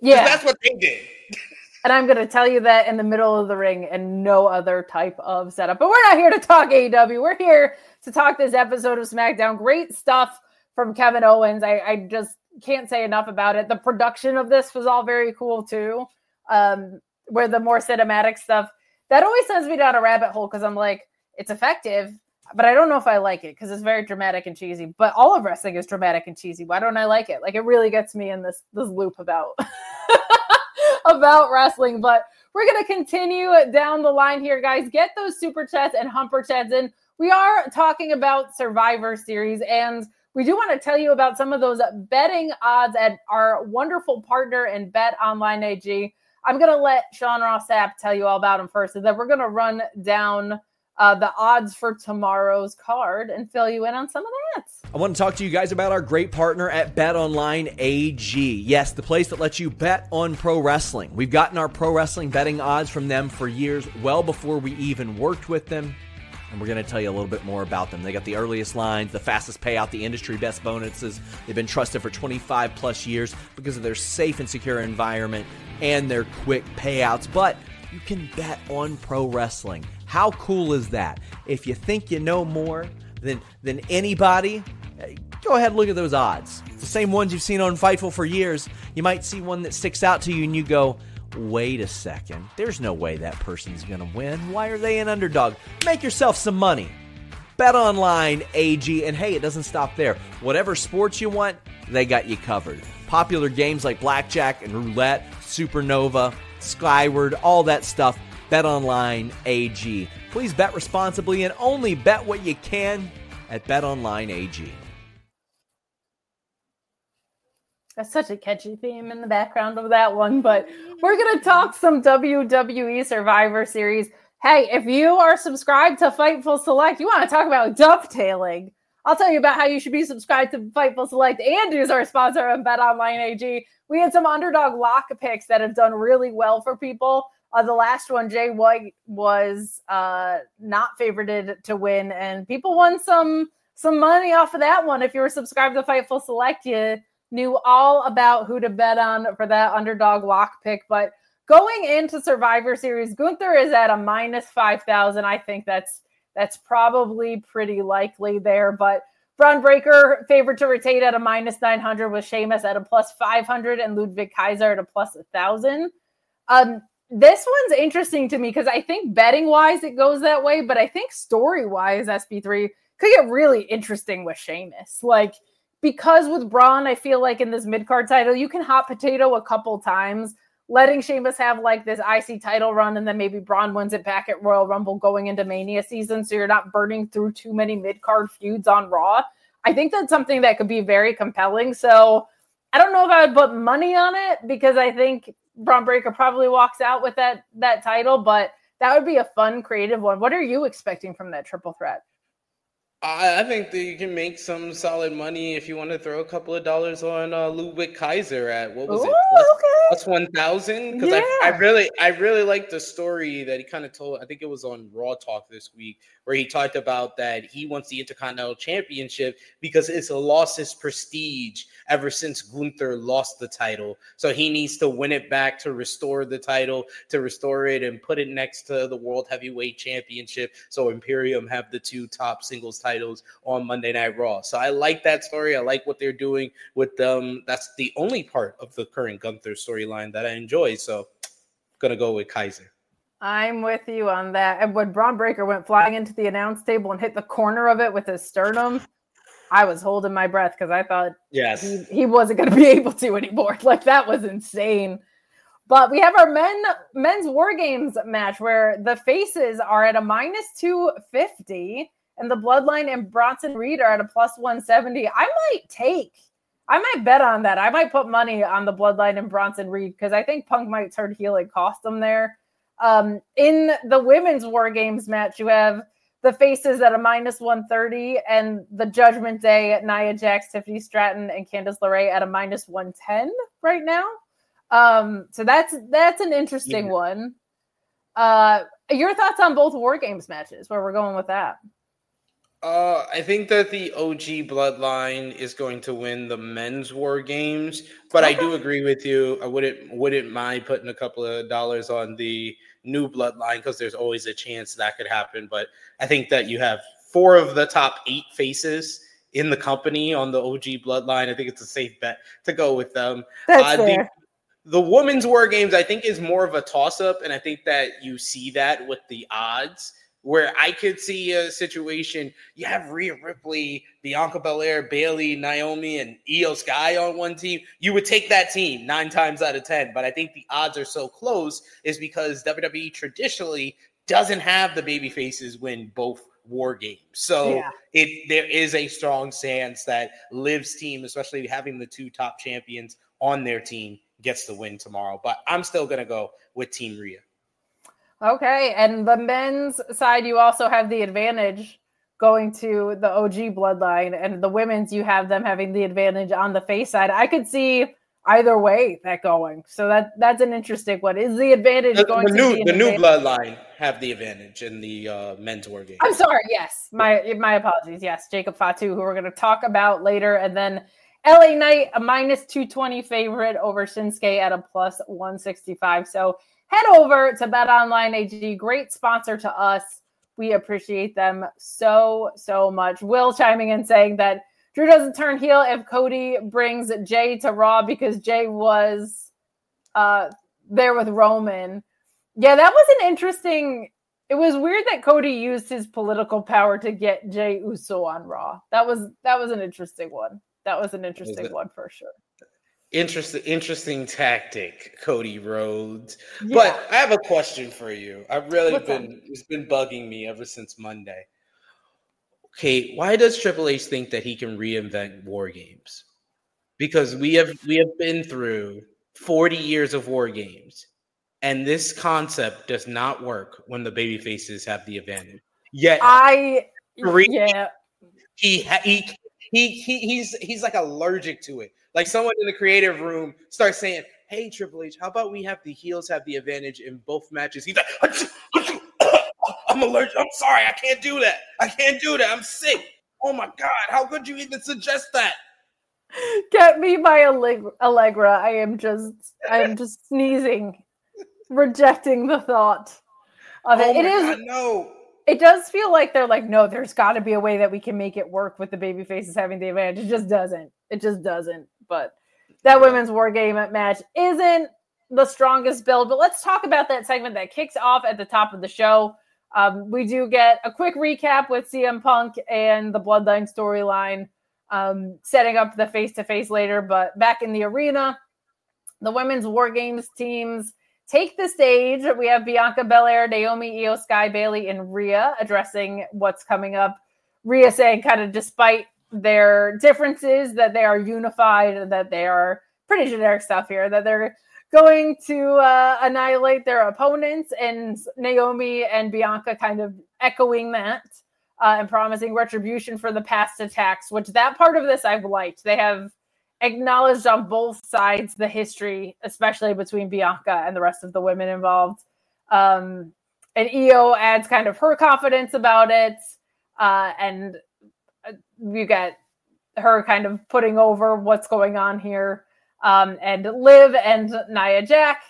Yeah. That's what they did. And I'm going to tell you that in the middle of the ring and no other type of setup. But we're not here to talk AEW. We're here to talk this episode of SmackDown. Great stuff from Kevin Owens. I just can't say enough about it. The production of this was all very cool too. Where the more cinematic stuff, that always sends me down a rabbit hole because I'm like, it's effective, but I don't know if I like it because it's very dramatic and cheesy. But all of wrestling is dramatic and cheesy. Why don't I like it? Like, it really gets me in this loop about about wrestling. But we're going to continue down the line here, guys. Get those super chats and humper chats in. We are talking about Survivor Series, and we do want to tell you about some of those betting odds at our wonderful partner in Bet Online AG. I'm going to let Sean Ross Sapp tell you all about them first, and then we're going to run down the odds for tomorrow's card and fill you in on some of that. I want to talk to you guys about our great partner at BetOnline AG. Yes, the place that lets you bet on pro wrestling. We've gotten our pro wrestling betting odds from them for years, well before we even worked with them. And we're going to tell you a little bit more about them. They got the earliest lines, the fastest payout, the industry best bonuses. They've been trusted for 25 plus years because of their safe and secure environment and their quick payouts. But you can bet on pro wrestling. How cool is that? If you think you know more than anybody, go ahead and look at those odds. It's the same ones you've seen on Fightful for years. You might see one that sticks out to you and you go, wait a second, there's no way that person's going to win. Why are they an underdog? Make yourself some money. BetOnline AG. And hey, it doesn't stop there. Whatever sports you want, they got you covered. Popular games like blackjack and roulette, Supernova, Skyward, all that stuff. BetOnline AG. Please bet responsibly and only bet what you can at BetOnline AG. That's such a catchy theme in the background of that one, but we're going to talk some WWE Survivor Series. Hey, if you are subscribed to Fightful Select, you want to talk about dovetailing, I'll tell you about how you should be subscribed to Fightful Select and use our sponsor on BetOnline AG. We had some underdog lock picks that have done really well for people. The last one, Jay White, was not favorited to win, and people won some money off of that one. If you were subscribed to Fightful Select, you knew all about who to bet on for that underdog lock pick. But going into Survivor Series, Gunther is at a minus 5,000. I think that's probably pretty likely there. But Braun Breaker favored to retain at a minus 900 with Sheamus at a plus 500 and Ludwig Kaiser at a plus 1,000. This one's interesting to me because I think betting-wise it goes that way, but I think story-wise SP3 could get really interesting with Sheamus. Like, because with Braun, I feel like in this mid-card title, you can hot potato a couple times, letting Sheamus have like this IC title run, and then maybe Braun wins it back at Royal Rumble going into Mania season, so you're not burning through too many mid-card feuds on Raw. I think that's something that could be very compelling. So I don't know if I would put money on it because I think Braun Breaker probably walks out with that title, but that would be a fun, creative one. What are you expecting from that triple threat? I think that you can make some solid money if you want to throw a couple of dollars on Ludwig Kaiser at what was it? Plus 1,000. Because I really like the story that he kind of told. I think it was on Raw Talk this week where he talked about that he wants the Intercontinental Championship because it's lost his prestige ever since Gunther lost the title. So he needs to win it back to restore the title, to restore it and put it next to the World Heavyweight Championship. So Imperium have the two top singles titles on Monday Night Raw. So I like that story. I like what they're doing with them. That's the only part of the current Gunther storyline that I enjoy. So going to go with Kaiser. I'm with you on that. And when Braun Breaker went flying into the announce table and hit the corner of it with his sternum, I was holding my breath because I thought he wasn't going to be able to anymore. Like, that was insane. But we have our men's War Games match where the faces are at a minus 250 and the Bloodline and Bronson Reed are at a plus 170. I might bet on that. I might put money on the Bloodline and Bronson Reed because I think Punk might turn heel and cost them there. In the women's War Games match, you have the faces at a minus 130 and the Judgment Day at Nia Jax, Tiffany Stratton, and Candice LeRae at a minus 110 right now. So that's an interesting one. Your thoughts on both War Games matches, where we're going with that? I think that the OG Bloodline is going to win the men's War Games, but I do agree with you. I wouldn't mind putting a couple of dollars on the new Bloodline because there's always a chance that could happen. But I think that you have 4 of the top 8 faces in the company on the OG Bloodline. I think it's a safe bet to go with them. That's fair. The women's War Games, I think, is more of a toss-up, and I think that you see that with the odds. Where I could see a situation, you have Rhea Ripley, Bianca Belair, Bayley, Naomi, and Io Sky on one team. You would take that team 9 times out of 10. But I think the odds are so close is because WWE traditionally doesn't have the baby faces win both War Games. So there is a strong stance that Liv's team, especially having the 2 top champions on their team, gets the win tomorrow. But I'm still going to go with Team Rhea. Okay, and the men's side, you also have the advantage going to the OG Bloodline, and the women's, you have them having the advantage on the face side. I could see either way that going. So that's an interesting one. Is the advantage going to be the new Bloodline have the advantage in the men's War Game? I'm sorry. Yes, my apologies. Yes, Jacob Fatu, who we're going to talk about later, and then LA Knight, a -220 favorite over Shinsuke at a +165. So head over to BetOnline AG. Great sponsor to us. We appreciate them so much. Will chiming in saying that Drew doesn't turn heel if Cody brings Jay to Raw because Jay was there with Roman. Yeah, that was an interesting. It was weird that Cody used his political power to get Jay Uso on Raw. That was an interesting one. That was an interesting one for sure. Interesting tactic, Cody Rhodes. Yeah. But I have a question for you. It's been bugging me ever since Monday. Okay, why does Triple H think that he can reinvent War Games? Because we have been through 40 years of War Games, and this concept does not work when the baby faces have the advantage. Yet he's like allergic to it. Like someone in the creative room starts saying, "Hey, Triple H, how about we have the heels have the advantage in both matches?" He's like, "I'm allergic. I'm sorry. I can't do that. I'm sick. Oh my God. How could you even suggest that?" Get me by Allegra. I am just sneezing, rejecting the thought of it. No. It does feel like they're like, no, there's got to be a way that we can make it work with the baby faces having the advantage. It just doesn't. But that women's War Game match isn't the strongest build. But let's talk about that segment that kicks off at the top of the show. We do get a quick recap with CM Punk and the Bloodline storyline, setting up the face-to-face later. But back in the arena, the women's War Games teams take the stage. We have Bianca Belair, Naomi, Io Sky, Bayley, and Rhea addressing what's coming up. Rhea saying kind of despite their differences that they are unified and that they are pretty generic stuff here, that they're going to annihilate their opponents, and Naomi and Bianca kind of echoing that and promising retribution for the past attacks, which that part of this I've liked. They have acknowledged on both sides the history, especially between Bianca and the rest of the women involved. And Io adds kind of her confidence about it. And you get her kind of putting over what's going on here. And Liv and Nia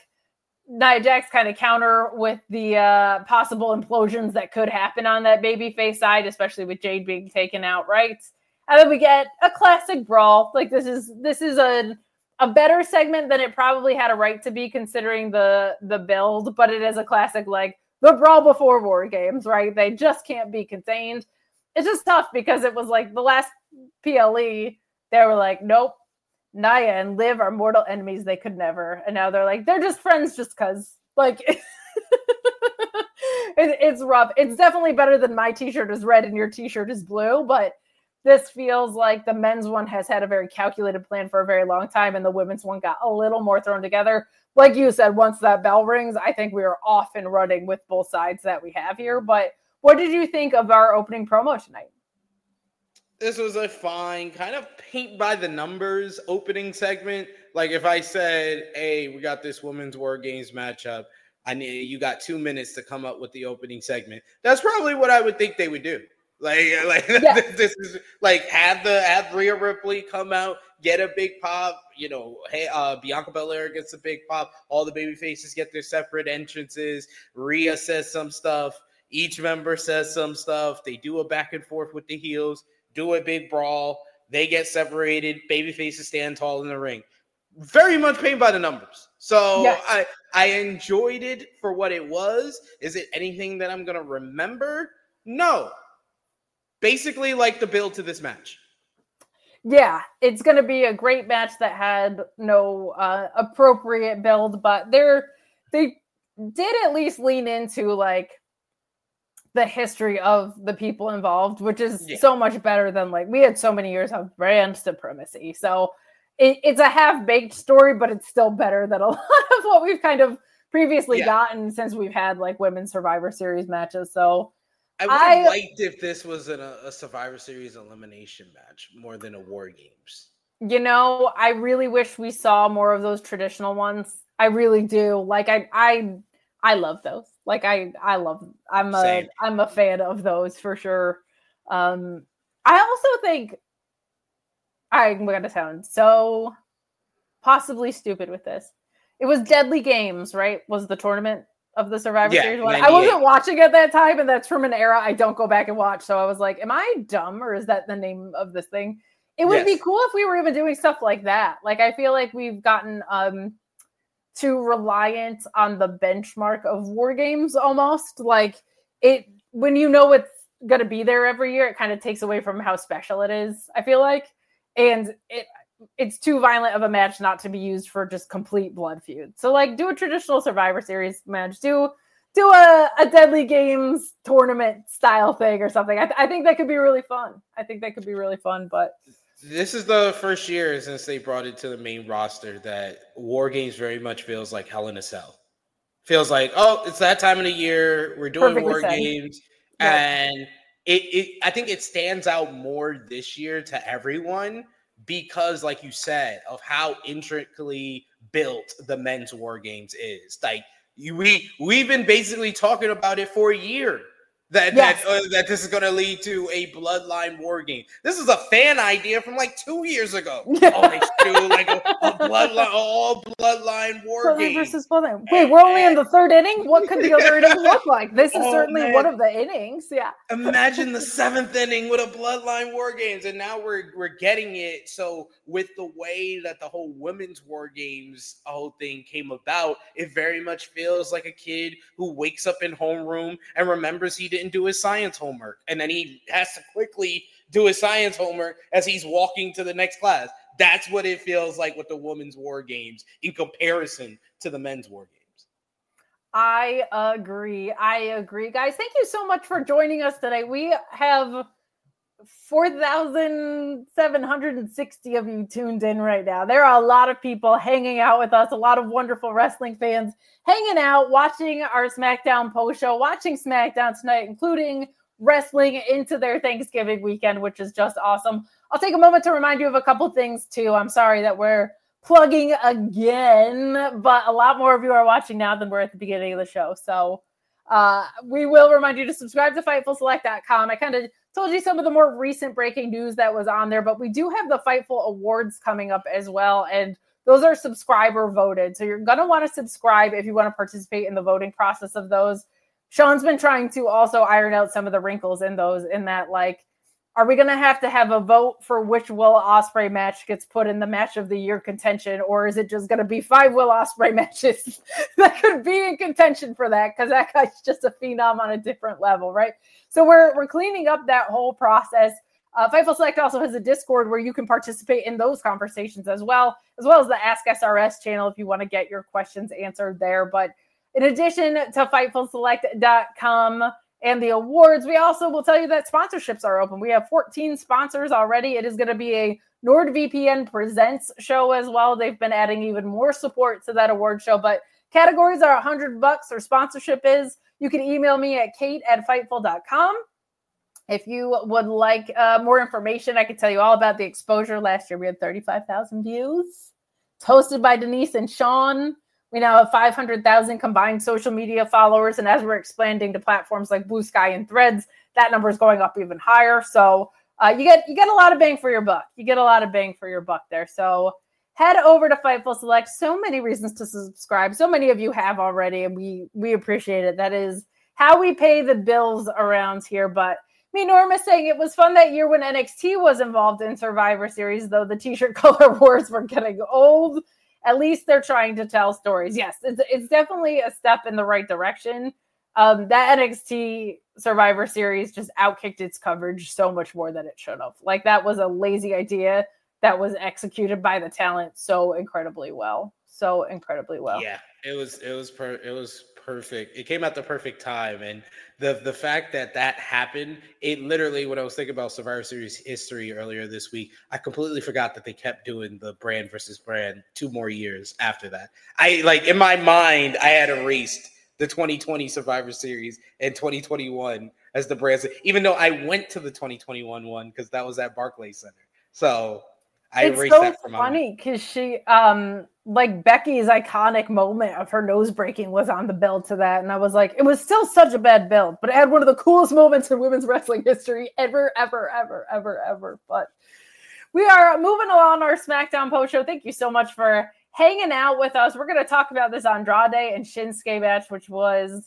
Jax kind of counter with the possible implosions that could happen on that babyface side, especially with Jade being taken outright. And then we get a classic brawl. Like this is a better segment than it probably had a right to be considering the build, but it is a classic, like the brawl before War Games, right? They just can't be contained. It's just tough because it was like the last PLE, they were like, nope, Nia and Liv are mortal enemies. They could never. And now they're like, they're just friends just because. Like, it's rough. It's definitely better than my t-shirt is red and your t-shirt is blue, but this feels like the men's one has had a very calculated plan for a very long time, and the women's one got a little more thrown together. Like you said, once that bell rings, I think we are off and running with both sides that we have here. But what did you think of our opening promo tonight? This was a fine kind of paint by the numbers opening segment. Like if I said, hey, we got this women's War Games matchup, you got 2 minutes to come up with the opening segment. That's probably what I would think they would do. This is like have Rhea Ripley come out, get a big pop. Hey, Bianca Belair gets a big pop. All the baby faces get their separate entrances. Rhea says some stuff. Each member says some stuff. They do a back and forth with the heels. Do a big brawl. They get separated. Baby faces stand tall in the ring. Very much paid by the numbers. So yes. I enjoyed it for what it was. Is it anything that I'm gonna remember? No. Basically, like the build to this match. Yeah, it's going to be a great match that had no appropriate build, but they did at least lean into like the history of the people involved, which is so much better than like we had so many years of brand supremacy. So it's a half-baked story, but it's still better than a lot of what we've kind of previously gotten since we've had like women's Survivor Series matches. So I would have liked if this was a Survivor Series elimination match more than a War Games. I really wish we saw more of those traditional ones. I really do. Like I love those. Like I'm a fan of those for sure. I also think I'm going to sound so possibly stupid with this. It was Deadly Games, right? Was the tournament of the Survivor Series one. 98. I wasn't watching at that time, and that's from an era I don't go back and watch. So I was like, am I dumb, or is that the name of this thing? It would be cool if we were even doing stuff like that. Like, I feel like we've gotten too reliant on the benchmark of War Games almost. Like, when you know it's going to be there every year, it kind of takes away from how special it is, I feel like. And it's too violent of a match not to be used for just complete blood feud. So like do a traditional Survivor Series match, do a Deadly Games tournament style thing or something. I think that could be really fun. But this is the first year since they brought it to the main roster that War Games very much feels like Hell in a Cell. Feels like, oh, it's that time of the year. We're doing Perfectly War Games. Yep. And I think it stands out more this year to everyone because, like you said, of how intricately built the men's War Games is. Like we've been basically talking about it for a year that this is going to lead to a Bloodline War Game. This is a fan idea from like 2 years ago. Oh, they should do like a Bloodline, all Bloodline War Game versus Bloodline. Wait, we're only in the third inning. What could the other innings look like? This is certainly one of the innings. Yeah. Imagine the seventh inning with a Bloodline War Games, and now we're getting it. So with the way that the whole women's War Games whole thing came about, it very much feels like a kid who wakes up in homeroom and remembers he didn't do his science homework, and then he has to quickly do his science homework as he's walking to the next class. That's what it feels like with the women's War Games in comparison to the men's War Games. I agree, guys. Thank you so much for joining us today. We have 4,760 of you tuned in right now. There are a lot of people hanging out with us, a lot of wonderful wrestling fans hanging out, watching our SmackDown post show, watching SmackDown tonight, including wrestling into their Thanksgiving weekend, which is just awesome. I'll take a moment to remind you of a couple things too. I'm sorry that we're plugging again, but a lot more of you are watching now than were at the beginning of the show. So we will remind you to subscribe to FightfulSelect.com. I kind of told you some of the more recent breaking news that was on there, but we do have the Fightful Awards coming up as well, and those are subscriber voted. So you're going to want to subscribe if you want to participate in the voting process of those. Sean's been trying to also iron out some of the wrinkles in those, in that, like, are we going to have a vote for which Will Ospreay match gets put in the match of the year contention, or is it just going to be 5 Will Ospreay matches that could be in contention for that? Because that guy's just a phenom on a different level, right? So we're cleaning up that whole process. Fightful Select also has a Discord where you can participate in those conversations as well as the Ask SRS channel if you want to get your questions answered there. But in addition to FightfulSelect.com and the awards, we also will tell you that sponsorships are open. We have 14 sponsors already. It is going to be a NordVPN Presents show as well. They've been adding even more support to that award show, but categories are $100 or sponsorship is. You can email me at kate@fightful.com. If you would like more information, I can tell you all about the exposure. Last year, we had 35,000 views. It's hosted by Denise and Sean. We now have 500,000 combined social media followers. And as we're expanding to platforms like Blue Sky and Threads, that number is going up even higher. So you get a lot of bang for your buck. You get a lot of bang for your buck there. So head over to Fightful Select. So many reasons to subscribe. So many of you have already, and we appreciate it. That is how we pay the bills around here. But Norm is saying it was fun that year when NXT was involved in Survivor Series, though the t-shirt color wars were getting old. At least they're trying to tell stories. Yes, it's definitely a step in the right direction. That NXT Survivor Series just outkicked its coverage so much more than it should have. Like, that was a lazy idea that was executed by the talent so incredibly well. Yeah, it was perfect. It came at the perfect time, and the fact that happened, it literally, when I was thinking about Survivor Series history earlier this week, I completely forgot that they kept doing the brand versus brand 2 more years after that. In my mind, I had erased the 2020 Survivor Series and 2021 as the brands, even though I went to the 2021 one because that was at Barclays Center. So it's so funny because she, Becky's iconic moment of her nose breaking was on the build to that. And I was like, it was still such a bad build, but it had one of the coolest moments in women's wrestling history ever. But we are moving along our SmackDown post show. Thank you so much for hanging out with us. We're going to talk about this Andrade and Shinsuke match, which was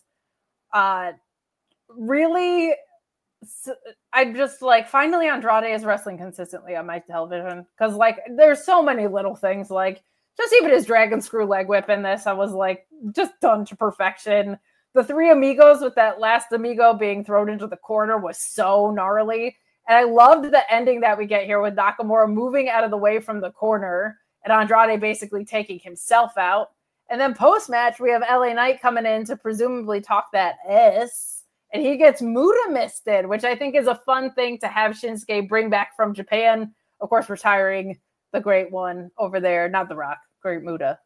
really... I'm just finally Andrade is wrestling consistently on my television, because there's so many little things, just even his dragon screw leg whip in this, I was just done to perfection. The 3 amigos with that last amigo being thrown into the corner was so gnarly, and I loved the ending that we get here with Nakamura moving out of the way from the corner and Andrade basically taking himself out. And then post-match we have LA Knight coming in to presumably talk that S. And he gets Muta misted, which I think is a fun thing to have Shinsuke bring back from Japan. Of course, retiring the great one over there, not The Rock, Great Muta.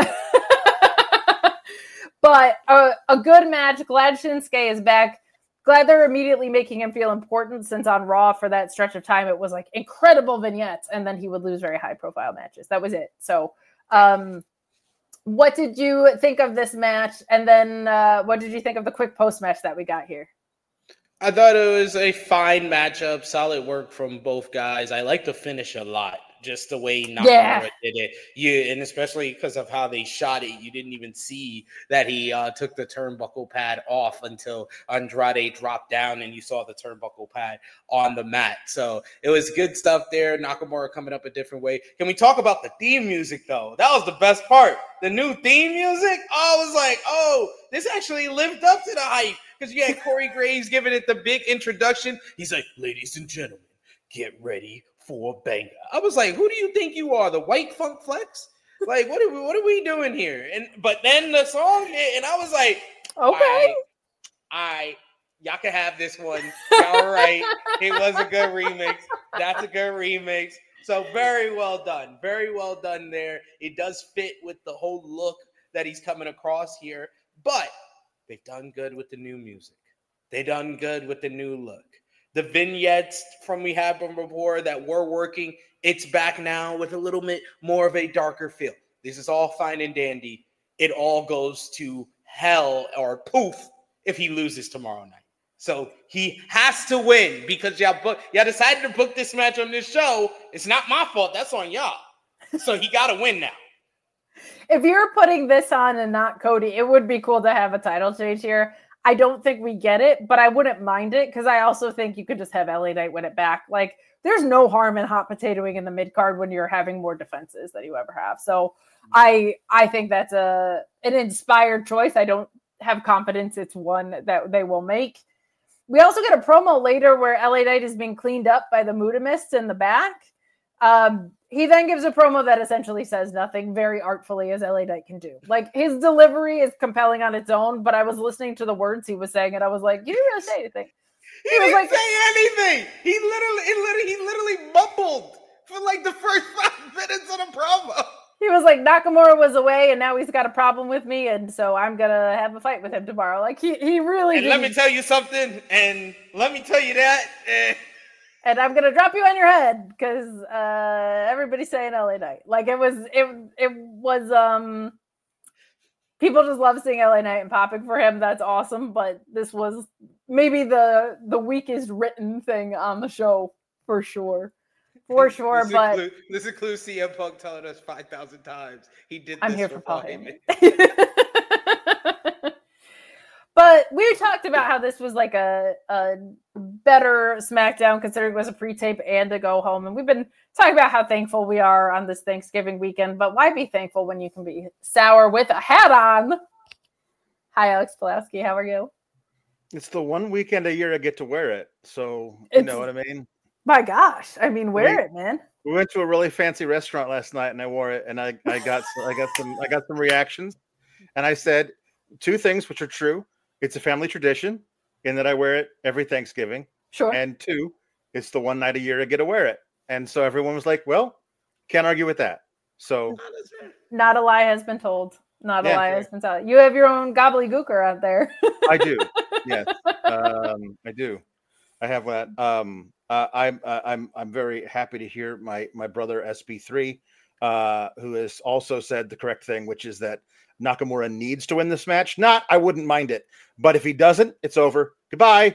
But a good match. Glad Shinsuke is back. Glad they're immediately making him feel important, since on Raw for that stretch of time, it was incredible vignettes. And then he would lose very high profile matches. That was it. So, what did you think of this match? And then what did you think of the quick post-match that we got here? I thought it was a fine matchup, solid work from both guys. I like the finish a lot, just the way Nakamura did it. And especially because of how they shot it, you didn't even see that he took the turnbuckle pad off until Andrade dropped down and you saw the turnbuckle pad on the mat. So it was good stuff there. Nakamura coming up a different way. Can we talk about the theme music, though? That was the best part. The new theme music, I was like, oh, this actually lived up to the hype. Because you had Corey Graves giving it the big introduction. He's like, ladies and gentlemen, get ready for a banger. I was like, who do you think you are, the White Funk Flex? What are we doing here? But then the song hit, and I was like, okay, y'all can have this one. Y'all right. It was a good remix. That's a good remix. So very well done. Very well done there. It does fit with the whole look that he's coming across here. But they've done good with the new music. They've done good with the new look. The vignettes we had from before that were working, it's back now with a little bit more of a darker feel. This is all fine and dandy. It all goes to hell or poof if he loses tomorrow night. So he has to win because y'all decided to book this match on this show. It's not my fault. That's on y'all. So he got to win now. If you're putting this on and not Cody, it would be cool to have a title change here. I don't think we get it, but I wouldn't mind it because I also think you could just have LA Knight win it back. There's no harm in hot potatoing in the mid card when you're having more defenses than you ever have. So I think that's an inspired choice. I don't have confidence it's one that they will make. We also get a promo later where LA Knight is being cleaned up by the Muta Mist in the back. He then gives a promo that essentially says nothing, very artfully, as LA Knight can do. His delivery is compelling on its own, but I was listening to the words he was saying, and I was like, you didn't really say anything. He didn't say anything. He literally mumbled for the first 5 minutes of the promo. He was like, Nakamura was away, and now he's got a problem with me, and so I'm going to have a fight with him tomorrow. He really And let me tell you something, and let me tell you that. And I'm gonna drop you on your head because everybody's saying LA Knight. It was people just love seeing LA Knight and popping for him. That's awesome. But this was maybe the weakest written thing on the show for sure. For sure, this includes CM Punk telling us 5,000 times he did this. I'm here for Paul Heyman. But we talked about how this was like a better SmackDown considering it was a pre-tape and a go home. And we've been talking about how thankful we are on this Thanksgiving weekend. But why be thankful when you can be sour with a hat on? Hi, Alex Pulaski. How are you? It's the one weekend a year I get to wear it. So, you know what I mean? My gosh. I mean, wear it, man. We went to a really fancy restaurant last night and I wore it and I got some reactions. And I said two things which are true. It's a family tradition in that I wear it every Thanksgiving. Sure. And two, it's the one night a year I get to wear it. And so everyone was like, well, can't argue with that. So not a lie has been told. Not a lie has been told. You have your own gobbledygooker out there. I do. Yes. I do. I have that. I'm very happy to hear my brother SB3, who has also said the correct thing, which is that Nakamura needs to win this match. I wouldn't mind it, but if he doesn't, it's over. Goodbye.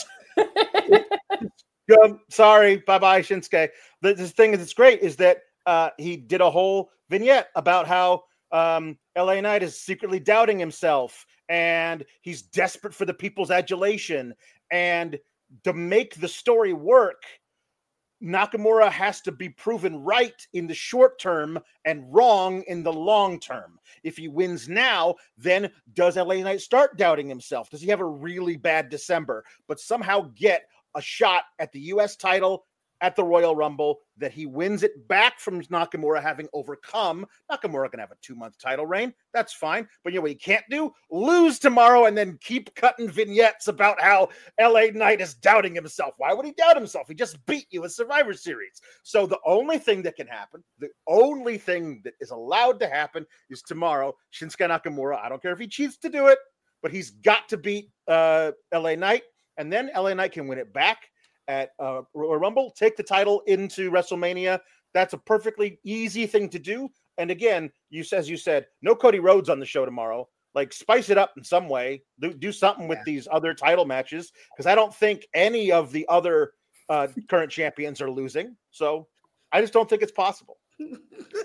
Sorry. Bye-bye, Shinsuke. The thing that's great is that he did a whole vignette about how LA Knight is secretly doubting himself and he's desperate for the people's adulation. And to make the story work, Nakamura has to be proven right in the short term and wrong in the long term. If he wins now, then does LA Knight start doubting himself? Does he have a really bad December, but somehow get a shot at the U.S. title at the Royal Rumble, that he wins it back from Nakamura having overcome? Nakamura can have a 2-month title reign. That's fine. But you know what he can't do? Lose tomorrow and then keep cutting vignettes about how LA Knight is doubting himself. Why would he doubt himself? He just beat you at Survivor Series. So the only thing that can happen, the only thing that is allowed to happen is tomorrow, Shinsuke Nakamura, I don't care if he cheats to do it, but he's got to beat LA Knight. And then LA Knight can win it back at Royal Rumble, take the title into WrestleMania. That's a perfectly easy thing to do. And again, as you said, no Cody Rhodes on the show tomorrow. Like, spice it up in some way. Do something with these other title matches, because I don't think any of the other current champions are losing. So I just don't think it's possible. It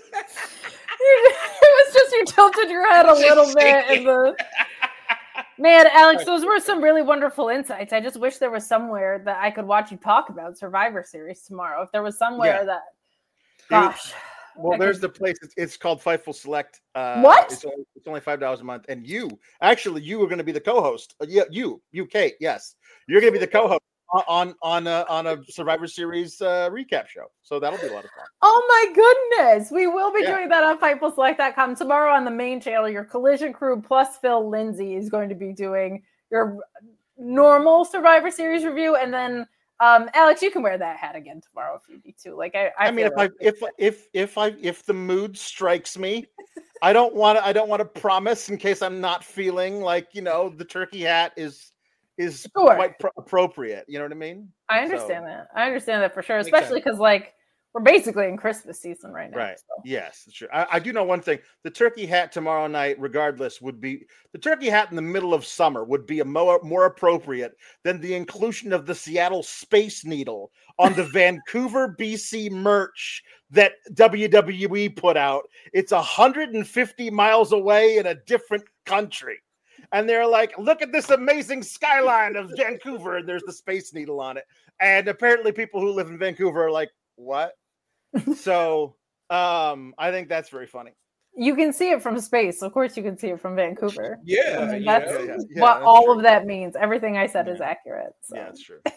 was just you tilted your head a little bit. Man, Alex, those were some really wonderful insights. I just wish there was somewhere that I could watch you talk about Survivor Series tomorrow. If there was somewhere that, gosh. Well, there's the place. It's called Fightful Select. What? It's only $5 a month. And you are going to be the co-host. You, Kate, yes. You're going to be the co-host on a Survivor Series recap show. So that'll be a lot of fun. Oh my goodness. We will be doing that on FightfulSelect.com. Tomorrow on the main channel, your Collision Crew plus Phil Lindsay is going to be doing your normal Survivor Series review. And then Alex, you can wear that hat again tomorrow if you need to. Like I mean, if the mood strikes me, I don't want to promise in case I'm not feeling like, the turkey hat is quite appropriate. You know what I mean? I understand that. I understand that for sure, especially because we're basically in Christmas season right now. Right. So. Yes, that's true. I do know one thing. The turkey hat tomorrow night, regardless, would be the turkey hat in the middle of summer would be more appropriate than the inclusion of the Seattle Space Needle on the Vancouver, BC merch that WWE put out. It's 150 miles away in a different country. And they're like, look at this amazing skyline of Vancouver. And there's the Space Needle on it. And apparently people who live in Vancouver are like, what? So I think that's very funny. You can see it from space. Of course you can see it from Vancouver. Yeah. I mean, that's what all true. Of that means. Everything I said is accurate. So. Yeah, that's true.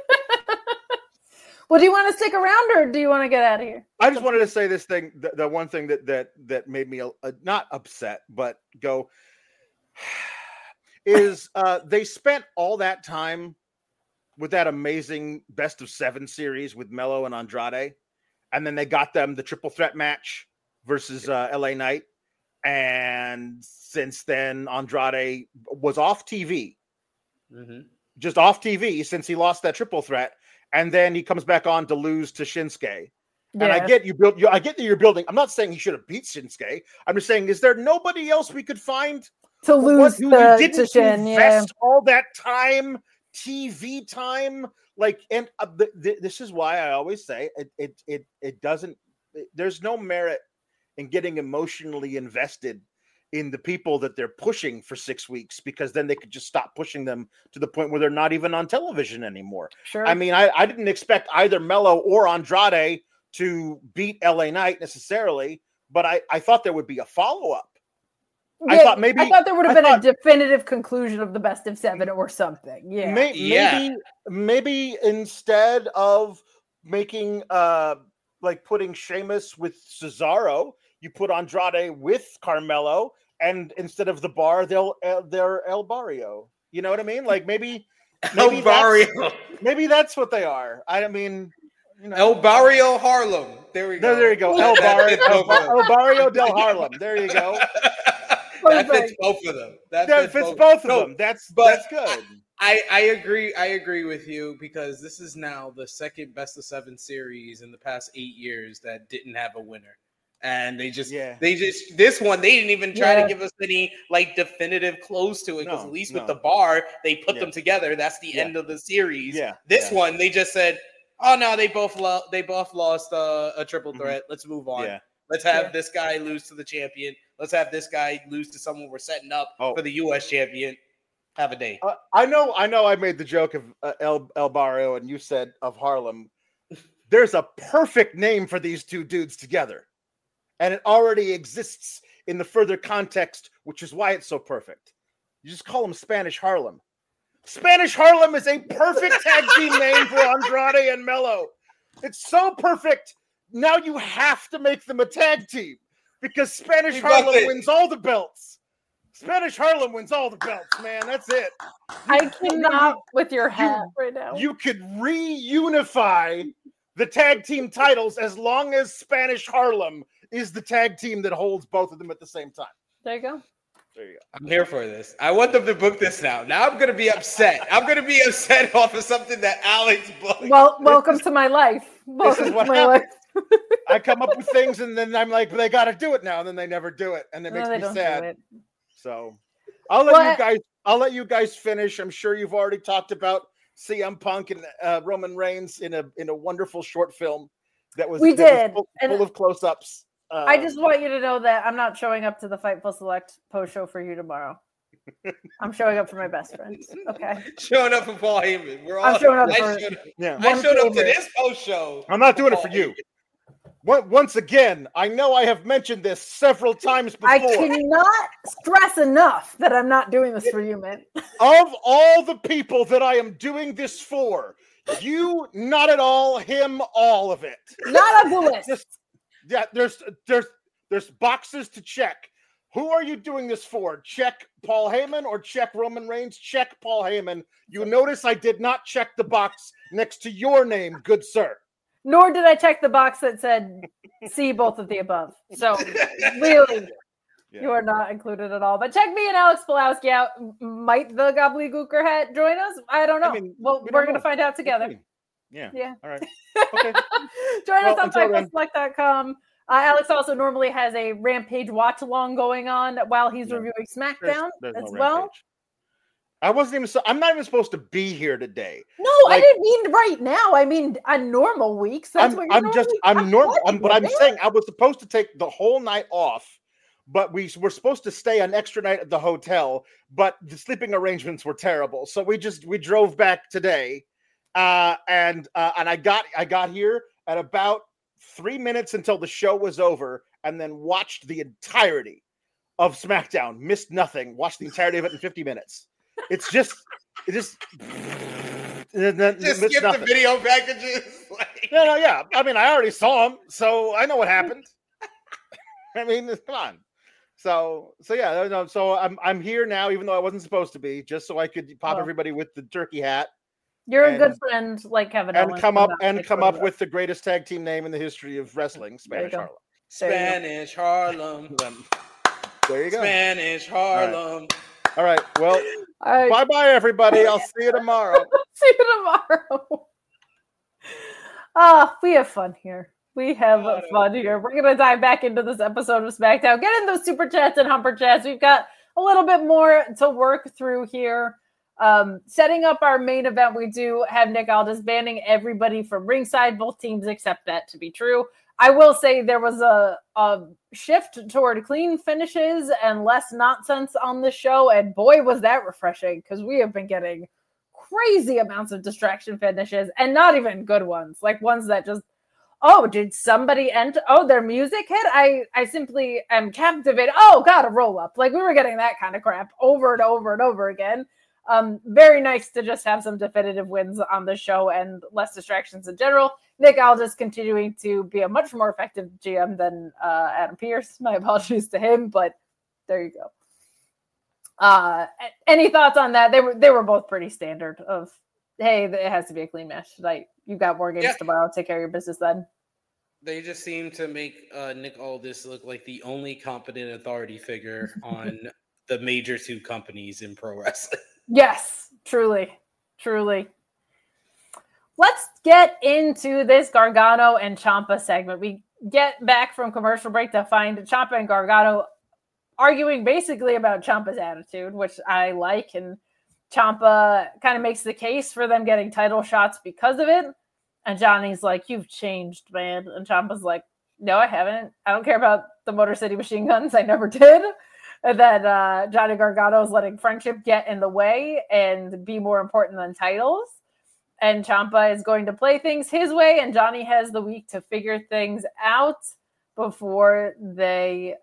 Well, do you want to stick around or do you want to get out of here? I just wanted to say this thing, the one thing that made me not upset, but go is they spent all that time with that amazing best of 7 series with Melo and Andrade. And then they got them the triple threat match versus LA Knight. And since then, Andrade was off TV, just off TV since he lost that triple threat. And then he comes back on to lose to Shinsuke. Yeah. And I get I get that you're building. I'm not saying he should have beat Shinsuke. I'm just saying, is there nobody else we could find to lose to Shin? Invest all that time TV time. Like, and this is why I always say it doesn't. There's no merit in getting emotionally invested in the people that they're pushing for 6 weeks, because then they could just stop pushing them to the point where they're not even on television anymore. Sure. I mean, I didn't expect either Melo or Andrade to beat LA Knight necessarily, but I thought there would be a follow-up. Yeah, I thought there would have been a definitive conclusion of the best of 7 or something. Yeah. Maybe instead of making like putting Sheamus with Cesaro, you put Andrade with Carmelo, and instead of the Bar, they're El Barrio. You know what I mean? Like maybe Barrio. Maybe that's what they are. I mean, you know, El Barrio Harlem. There we go. There you go. El Barrio del Harlem. There you go. That fits both of them. That fits both of them. That's good. I agree with you, because this is now the second best of 7 series in the past 8 years that didn't have a winner. And this one, they didn't even try to give us any like definitive close to it, because at least with the Bar, they put them together. That's the end of the series. This one, they just said, oh no, they both lost a triple threat. Let's move on. Let's have this guy lose to the champion. Let's have this guy lose to someone we're setting up for the U.S. champion. Have a day. I know. I made the joke of El Barrio, and you said of Harlem. There's a perfect name for these two dudes together, and it already exists in the further context, which is why it's so perfect. You just call them Spanish Harlem. Spanish Harlem is a perfect tag team name for Andrade and Melo. It's so perfect. Now you have to make them a tag team, because Spanish Harlem wins all the belts. Spanish Harlem wins all the belts, man. That's it. I cannot with your hat right now. You could reunify the tag team titles as long as Spanish Harlem is the tag team that holds both of them at the same time. There you go. I'm here for this. I want them to book this now. Now I'm going to be upset. I'm going to be upset off of something that Alex booked. Well, welcome to my life. This is what happens. I come up with things, and then I'm like, they got to do it now, and then they never do it, and it makes me sad. So I'll let you guys finish. I'm sure you've already talked about CM Punk and Roman Reigns in a wonderful short film that was full of close-ups. I just want you to know that I'm not showing up to the Fightful Select post show for you tomorrow. I'm showing up for my best friends. Okay. Showing up for Paul Heyman. I'm showing up I showed up to this post show. I'm not doing it for you. Once again, I know I have mentioned this several times before. I cannot stress enough that I'm not doing this for you, man. Of all the people that I am doing this for, you, not at all, him, all of it. Not on the list. There's boxes to check. Who are you doing this for? Check Paul Heyman or check Roman Reigns? Check Paul Heyman. You notice I did not check the box next to your name, good sir. Nor did I check the box that said, see both of the above. So, really, you are not included at all. But check me and Alex Pulowski out. Might the Gobbledygooker hat join us? I don't know. We're going to find out together. Yeah. All right. Okay. Join us on FightfulSelect.com. Alex also normally has a Rampage watch-along going on while he's reviewing SmackDown as well. Rampage. I'm not even supposed to be here today. No, I didn't mean right now. I mean on normal weeks. That's what you're I'm saying I was supposed to take the whole night off, but we were supposed to stay an extra night at the hotel, but the sleeping arrangements were terrible. So we drove back today. And I got here at about 3 minutes until the show was over, and then watched the entirety of SmackDown. Missed nothing. Watched the entirety of it in 50 minutes. Just skip the video packages. No, yeah. I mean, I already saw them, so I know what happened. I mean, come on. So yeah. No, so I'm here now, even though I wasn't supposed to be, just so I could pop everybody with the turkey hat. You're a good friend, like Kevin Owens. And come up with the greatest tag team name in the history of wrestling, Spanish Harlem. Spanish Harlem. There you go. Spanish Harlem. All right. Well, bye-bye, everybody. I'll see you tomorrow. See you tomorrow. We have fun here. We have fun here. We're going to dive back into this episode of SmackDown. Get in those super chats and humper chats. We've got a little bit more to work through here. Setting up our main event, we do have Nick Aldis banning everybody from ringside. Both teams accept that to be true. I will say there was a shift toward clean finishes and less nonsense on the show, and boy, was that refreshing, because we have been getting crazy amounts of distraction finishes, and not even good ones, like ones that just, oh, did somebody enter? Oh, their music hit? I simply am captivated. Oh, God, a roll up. Like, we were getting that kind of crap over and over and over again. Very nice to just have some definitive wins on the show and less distractions in general. Nick Aldis continuing to be a much more effective GM than Adam Pearce. My apologies to him, but there you go. Any thoughts on that? They were both pretty standard of, hey, it has to be a clean match. Like, you've got more games tomorrow. Take care of your business then. They just seem to make Nick Aldis look like the only competent authority figure on the major two companies in pro wrestling. Yes, truly. Let's get into this Gargano and Ciampa segment. We get back from commercial break to find Ciampa and Gargano arguing basically about Ciampa's attitude, which I like, and Ciampa kind of makes the case for them getting title shots because of it. And Johnny's like, you've changed, man. And Ciampa's like, no, I haven't. I don't care about the Motor City Machine Guns. I never did. And then Johnny Gargano is letting friendship get in the way and be more important than titles. And Ciampa is going to play things his way, and Johnny has the week to figure things out before they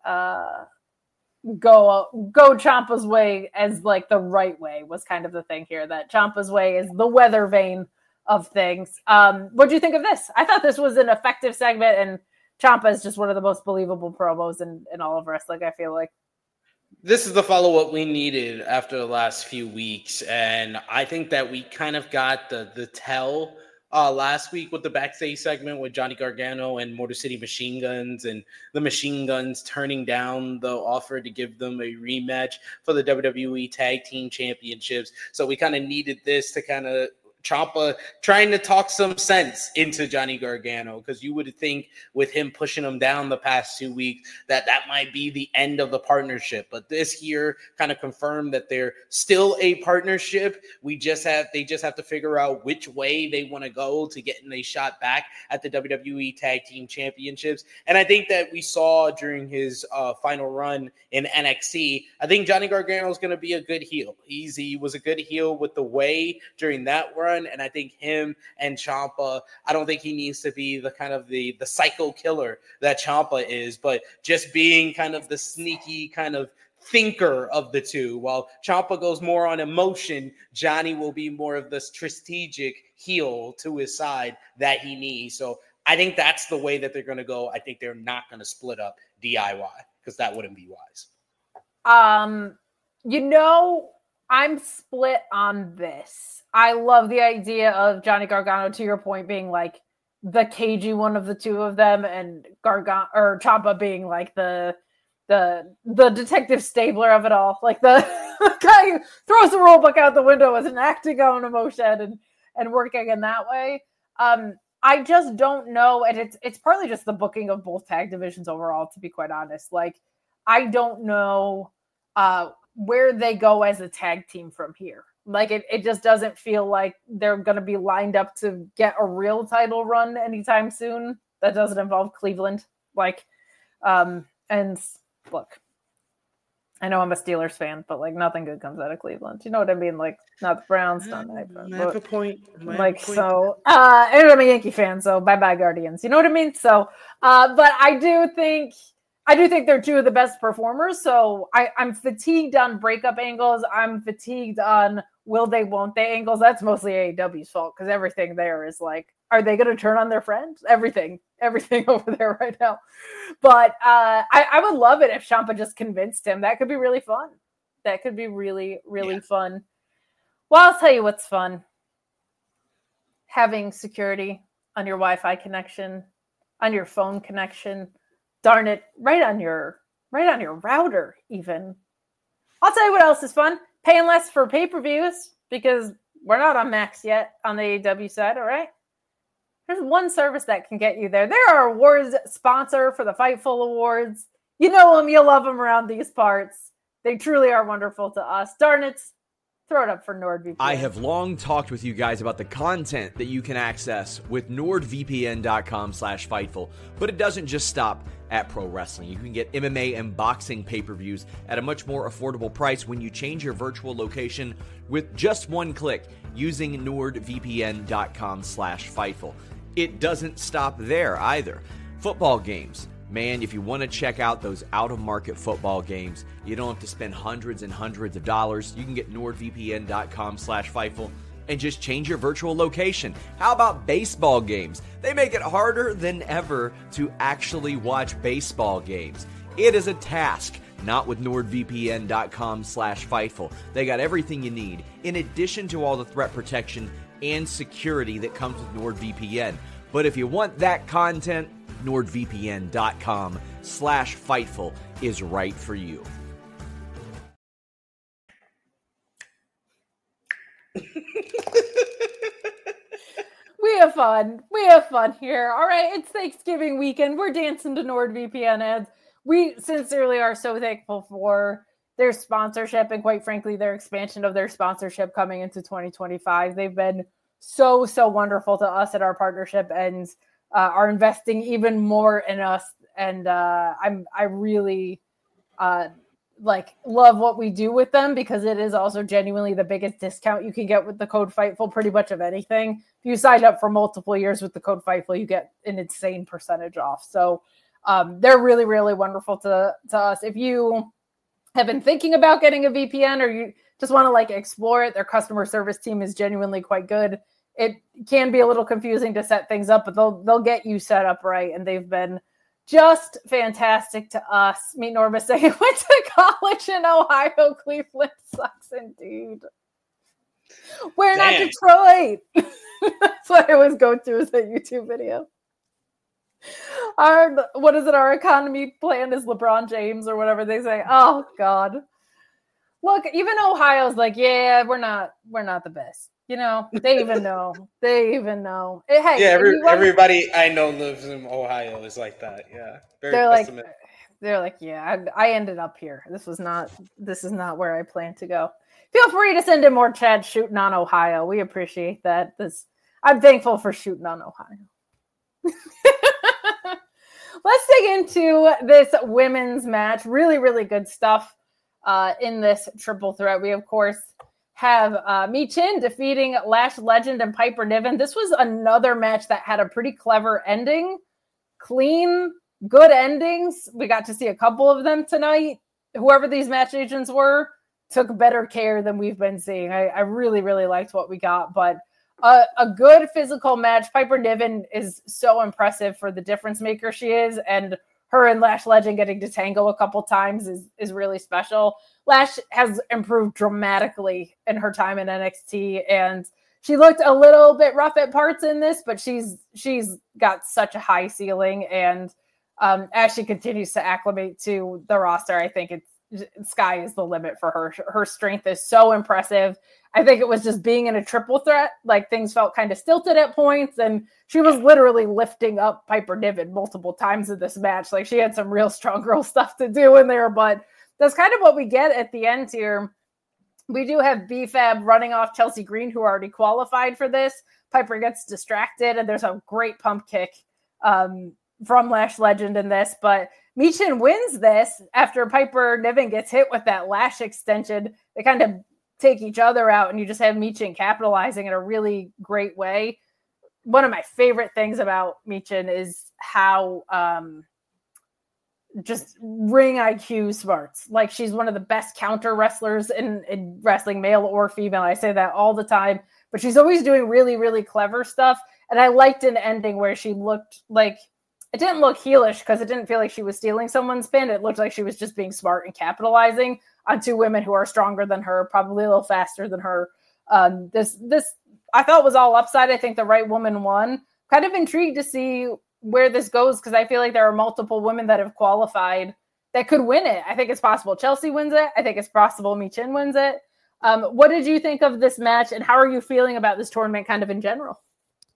go Ciampa's way as like the right way was kind of the thing here, that Ciampa's way is the weather vane of things. What do you think of this? I thought this was an effective segment, and Ciampa is just one of the most believable promos in all of wrestling, I feel like. This is the follow-up we needed after the last few weeks, and I think that we kind of got the tell last week with the backstage segment with Johnny Gargano and Motor City Machine Guns, and the Machine Guns turning down the offer to give them a rematch for the WWE Tag Team Championships. So we kind of needed this to kind of Ciampa trying to talk some sense into Johnny Gargano, because you would think with him pushing him down the past 2 weeks that might be the end of the partnership. But this here kind of confirmed that they're still a partnership. They just have to figure out which way they want to go to getting a shot back at the WWE Tag Team Championships. And I think that we saw during his final run in NXT, I think Johnny Gargano is going to be a good heel. He was a good heel with the way during that run. And I think him and Ciampa, I don't think he needs to be the kind of the psycho killer that Ciampa is, but just being kind of the sneaky kind of thinker of the two. While Ciampa goes more on emotion, Johnny will be more of the strategic heel to his side that he needs. So I think that's the way that they're going to go. I think they're not going to split up DIY, because that wouldn't be wise. I'm split on this. I love the idea of Johnny Gargano, to your point, being like the cagey one of the two of them, and Ciampa being like the detective Stabler of it all, like the guy who throws the rule book out the window as an acting on emotion and working in that way. I just don't know, and it's partly just the booking of both tag divisions overall, to be quite honest. Like, I don't know where they go as a tag team from here. Like, it just doesn't feel like they're going to be lined up to get a real title run anytime soon. That doesn't involve Cleveland. Like, and look, I know I'm a Steelers fan, but like nothing good comes out of Cleveland. You know what I mean? Like, not the Browns, not the I have a point. So, and I'm a Yankee fan, so bye-bye Guardians. You know what I mean? So, but I do think they're two of the best performers. So I'm fatigued on breakup angles. I'm fatigued on will they, won't they angles. That's mostly AEW's fault, because everything there is like, are they going to turn on their friends? Everything over there right now. But I would love it if Ciampa just convinced him. That could be really fun. That could be really, really fun. Well, I'll tell you what's fun. Having security on your Wi-Fi connection, on your phone connection, darn it, right on your router even. I'll tell you what else is fun. Paying less for pay-per-views, because we're not on Max yet on the AEW side, all right? There's one service that can get you there. They're our awards sponsor for the Fightful Awards. You know them, you love them around these parts. They truly are wonderful to us. Darn it, Throw it up for NordVPN. I have long talked with you guys about the content that you can access with NordVPN.com/Fightful, but it doesn't just stop at pro wrestling. You can get MMA and boxing pay-per-views at a much more affordable price when you change your virtual location with just one click using NordVPN.com/Fightful. It doesn't stop there either. Football games. Man, if you want to check out those out-of-market football games, you don't have to spend hundreds and hundreds of dollars. You can get NordVPN.com/Fightful and just change your virtual location. How about baseball games? They make it harder than ever to actually watch baseball games. It is a task, not with NordVPN.com/Fightful. They got everything you need, in addition to all the threat protection and security that comes with NordVPN. But if you want that content, NordVPN.com/Fightful is right for you. We have fun. We have fun here. All right, it's Thanksgiving weekend. We're dancing to NordVPN ads. We sincerely are so thankful for their sponsorship and, quite frankly, their expansion of their sponsorship coming into 2025. They've been so wonderful to us at our partnership and are investing even more in us. And I really love what we do with them, because it is also genuinely the biggest discount you can get with the code Fightful pretty much of anything. If you signed up for multiple years with the code Fightful, you get an insane percentage off. So they're really, really wonderful to us. If you have been thinking about getting a VPN, or you just want to explore it, their customer service team is genuinely quite good. It can be a little confusing to set things up, but they'll get you set up right. And they've been just fantastic to us. Meet Norma saying, went to college in Ohio. Cleveland sucks indeed. We're not Detroit. That's what I always go to, is that YouTube video. Our economy plan is LeBron James or whatever they say. Oh God. Look, even Ohio's yeah, we're not the best. They even know. Hey, yeah, everybody I know lives in Ohio is like that. Yeah, they're like, yeah, I ended up here. This is not where I plan to go. Feel free to send in more Chad shooting on Ohio. We appreciate that. I'm thankful for shooting on Ohio. Let's dig into this women's match. Really, really good stuff in this triple threat. We, of course, have Mi-Chin defeating Lash Legend and Piper Niven. This was another match that had a pretty clever ending. Clean, good endings. We got to see a couple of them tonight. Whoever these match agents were took better care than we've been seeing. I really, really liked what we got. But a good physical match. Piper Niven is so impressive for the difference maker she is. And her and Lash Legend getting to tango a couple times is really special. Lash has improved dramatically in her time in NXT, and she looked a little bit rough at parts in this, but she's got such a high ceiling. And as she continues to acclimate to the roster, I think sky is the limit for her. Her strength is so impressive. I think it was just being in a triple threat, things felt kind of stilted at points, and she was literally lifting up Piper Niven multiple times in this match. She had some real strong girl stuff to do in there, but that's kind of what we get at the end here. We do have B-Fab running off Chelsea Green, who already qualified for this. Piper gets distracted, and there's a great pump kick from Lash Legend in this, but Mi-Chin wins this after Piper Niven gets hit with that lash extension. They kind of take each other out, and you just have Mi-Chin capitalizing in a really great way. One of my favorite things about Mi-Chin is how just ring IQ smarts. She's one of the best counter wrestlers in wrestling, male or female. I say that all the time, but she's always doing really, really clever stuff. And I liked an ending where she looked it didn't look heelish, because it didn't feel like she was stealing someone's pin. It looked like she was just being smart and capitalizing on two women who are stronger than her, probably a little faster than her. This I thought was all upside. I think the right woman won. Kind of intrigued to see where this goes, because I feel like there are multiple women that have qualified that could win it. I think it's possible Chelsea wins it. I think it's possible Mi-Chin wins it. What did you think of this match, and how are you feeling about this tournament kind of in general?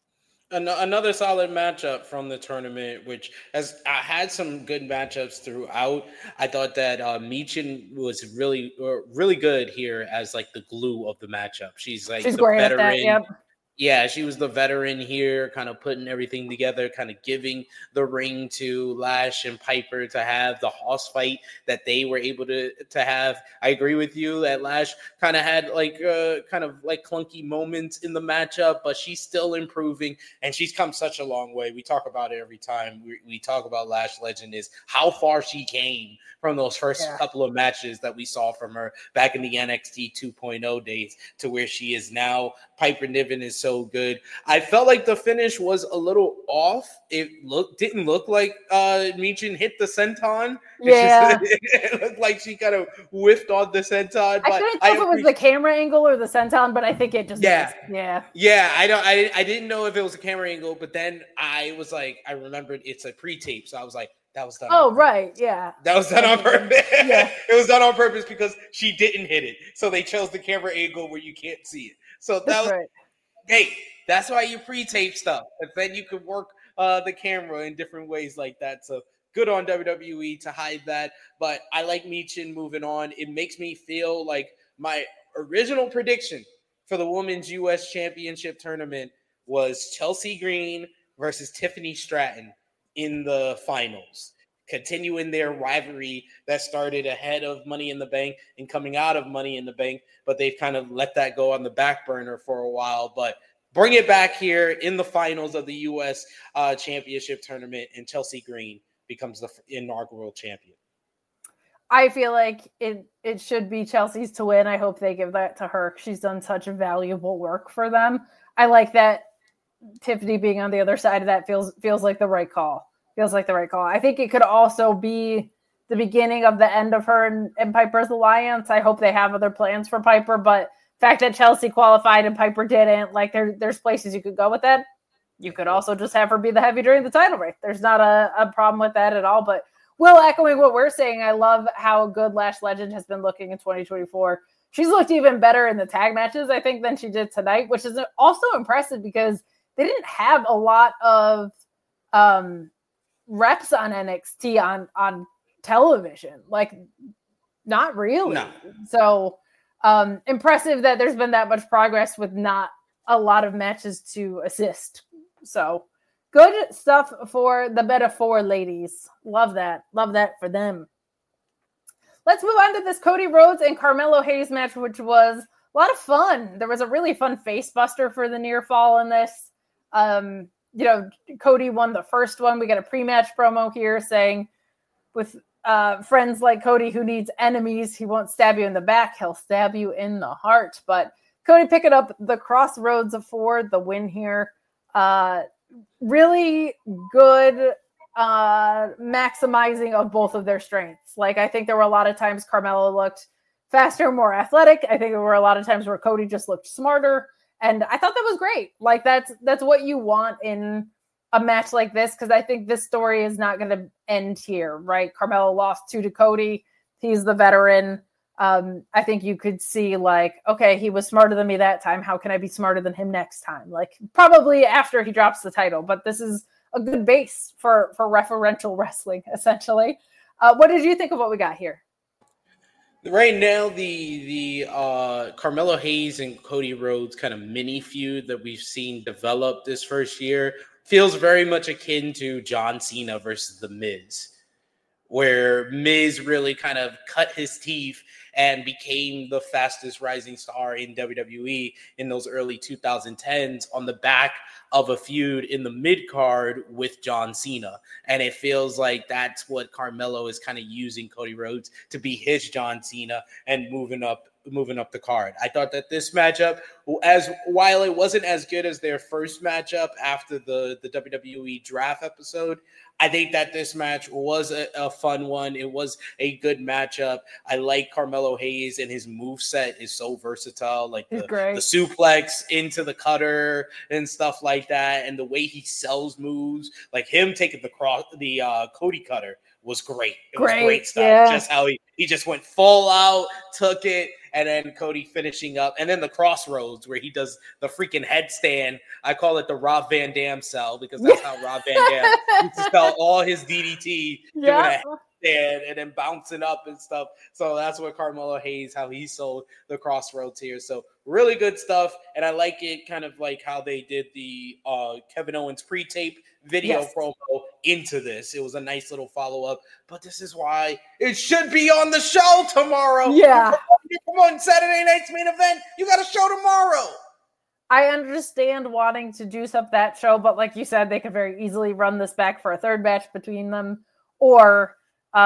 Another solid matchup from the tournament, which has had some good matchups throughout. I thought that Michin was really good here as like the glue of the matchup. She's like She's the great veteran. at that. Yep. Yeah, she was the veteran here, kind of putting everything together, kind of giving the ring to Lash and Piper to have the hoss fight that they were able to have. I agree with you that Lash kind of had like clunky moments in the matchup, but she's still improving and she's come such a long way. We talk about it every time we talk about Lash Legend, is how far she came from those first couple of matches that we saw from her back in the NXT 2.0 days to where she is now. Piper Niven is so good. I felt like the finish was a little off. It didn't look like Michin hit the senton. Yeah. It looked like she kind of whiffed on the senton. I couldn't tell if it was the camera angle or the senton, but I think it just missed. Yeah. I didn't know if it was a camera angle, but then I was like, I remembered it's a pre-tape, so I was like, that was done. Oh, right. Yeah. That was done on purpose. Yeah. It was done on purpose because she didn't hit it. So they chose the camera angle where you can't see it. So that was right. Hey, that's why you pre-tape stuff. And then you could work the camera in different ways like that. So good on WWE to hide that. But I like Michin moving on. It makes me feel like my original prediction for the Women's U.S. Championship tournament was Chelsea Green versus Tiffany Stratton in the finals, continuing their rivalry that started ahead of Money in the Bank and coming out of Money in the Bank, but they've kind of let that go on the back burner for a while. But bring it back here in the finals of the U.S. Championship tournament, and Chelsea Green becomes the inaugural champion. I feel like it should be Chelsea's to win. I hope they give that to her. She's done such valuable work for them. I like that Tiffany being on the other side of that feels like the right call. Feels like the right call. I think it could also be the beginning of the end of her and Piper's alliance. I hope they have other plans for Piper, but the fact that Chelsea qualified and Piper didn't, like there's places you could go with that. You could also just have her be the heavy during the title race. There's not a problem with that at all. But Will, echoing what we're saying, I love how good Lash Legend has been looking in 2024. She's looked even better in the tag matches, I think, than she did tonight, which is also impressive because they didn't have a lot of reps on NXT on television. Like, not really. No. So impressive that there's been that much progress with not a lot of matches to assist. So good stuff for the Meta-Four ladies. Love that for them. Let's move on to this Cody Rhodes and Carmelo Hayes match, which was a lot of fun. There was a really fun face buster for the near fall in this. Cody won the first one. We got a pre-match promo here saying with friends like Cody who needs enemies, he won't stab you in the back, he'll stab you in the heart. But Cody picking up the Crossroads for the win here. Really good maximizing of both of their strengths. Like, I think there were a lot of times Carmelo looked faster, more athletic. I think there were a lot of times where Cody just looked smarter. And I thought that was great. Like, that's what you want in a match like this, because I think this story is not going to end here, right? Carmelo lost 2 to Cody. He's the veteran. I think you could see, like, okay, he was smarter than me that time. How can I be smarter than him next time? Like, probably after he drops the title. But this is a good base for referential wrestling, essentially. What did you think of what we got here? Right now, the Carmelo Hayes and Cody Rhodes kind of mini feud that we've seen develop this first year feels very much akin to John Cena versus The Miz, where Miz really kind of cut his teeth and became the fastest rising star in WWE in those early 2010s on the back of a feud in the mid-card with John Cena. And it feels like that's what Carmelo is kind of using Cody Rhodes to be his John Cena and moving up the card. I thought that this matchup, while it wasn't as good as their first matchup after the WWE draft episode, I think that this match was a fun one. It was a good matchup. I like Carmelo Hayes, and his moveset is so versatile. Like the suplex into the cutter and stuff like that, and the way he sells moves, like him taking the Cody cutter was great. It was great stuff. Yeah. Just how he just went full out, took it, and then Cody finishing up, and then the crossroads where he does the freaking headstand. I call it the Rob Van Dam cell because that's how Rob Van Dam used to spell all his DDT, doing a headstand and then bouncing up and stuff. So that's what Carmelo Hayes, how he sold the crossroads here. So really good stuff, and I like it kind of like how they did the Kevin Owens pre-tape video promo into this. It was a nice little follow-up, but this is why it should be on the show tomorrow. Yeah. Come on, Saturday night's main event. You got a show tomorrow. I understand wanting to juice up that show, but like you said, they could very easily run this back for a third match between them, or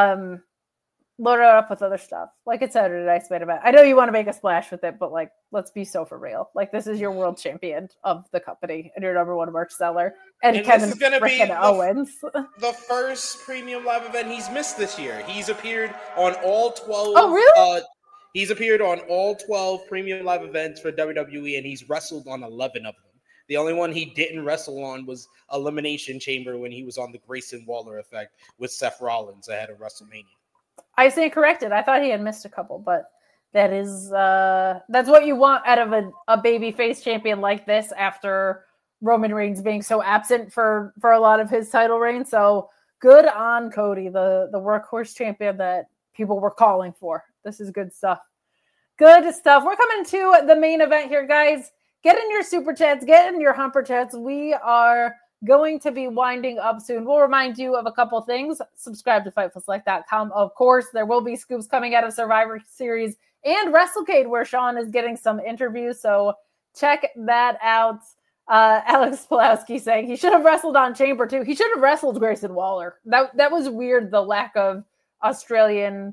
load it up with other stuff. Like it's Saturday night's main event. I know you want to make a splash with it, but like, let's be so for real. Like this is your world champion of the company and your number one merch seller. And Kevin freaking Owens. The first premium live event he's missed this year. He's appeared on all 12. Oh, really? He's appeared on all 12 premium live events for WWE, and he's wrestled on 11 of them. The only one he didn't wrestle on was Elimination Chamber when he was on the Grayson Waller effect with Seth Rollins ahead of WrestleMania. I stand corrected. I thought he had missed a couple, but that is that's what you want out of a babyface champion like this after Roman Reigns being so absent for a lot of his title reign. So good on Cody, the workhorse champion that people were calling for. This is good stuff. Good stuff. We're coming to the main event here, guys. Get in your super chats, get in your humper chats. We are going to be winding up soon. We'll remind you of a couple things. Subscribe to FightfulSelect.com. Of course, there will be scoops coming out of Survivor Series and WrestleCade where Sean is getting some interviews. So check that out. Alex Pulowski saying he should have wrestled on Chamber too. He should have wrestled Grayson Waller. That was weird. The lack of Australian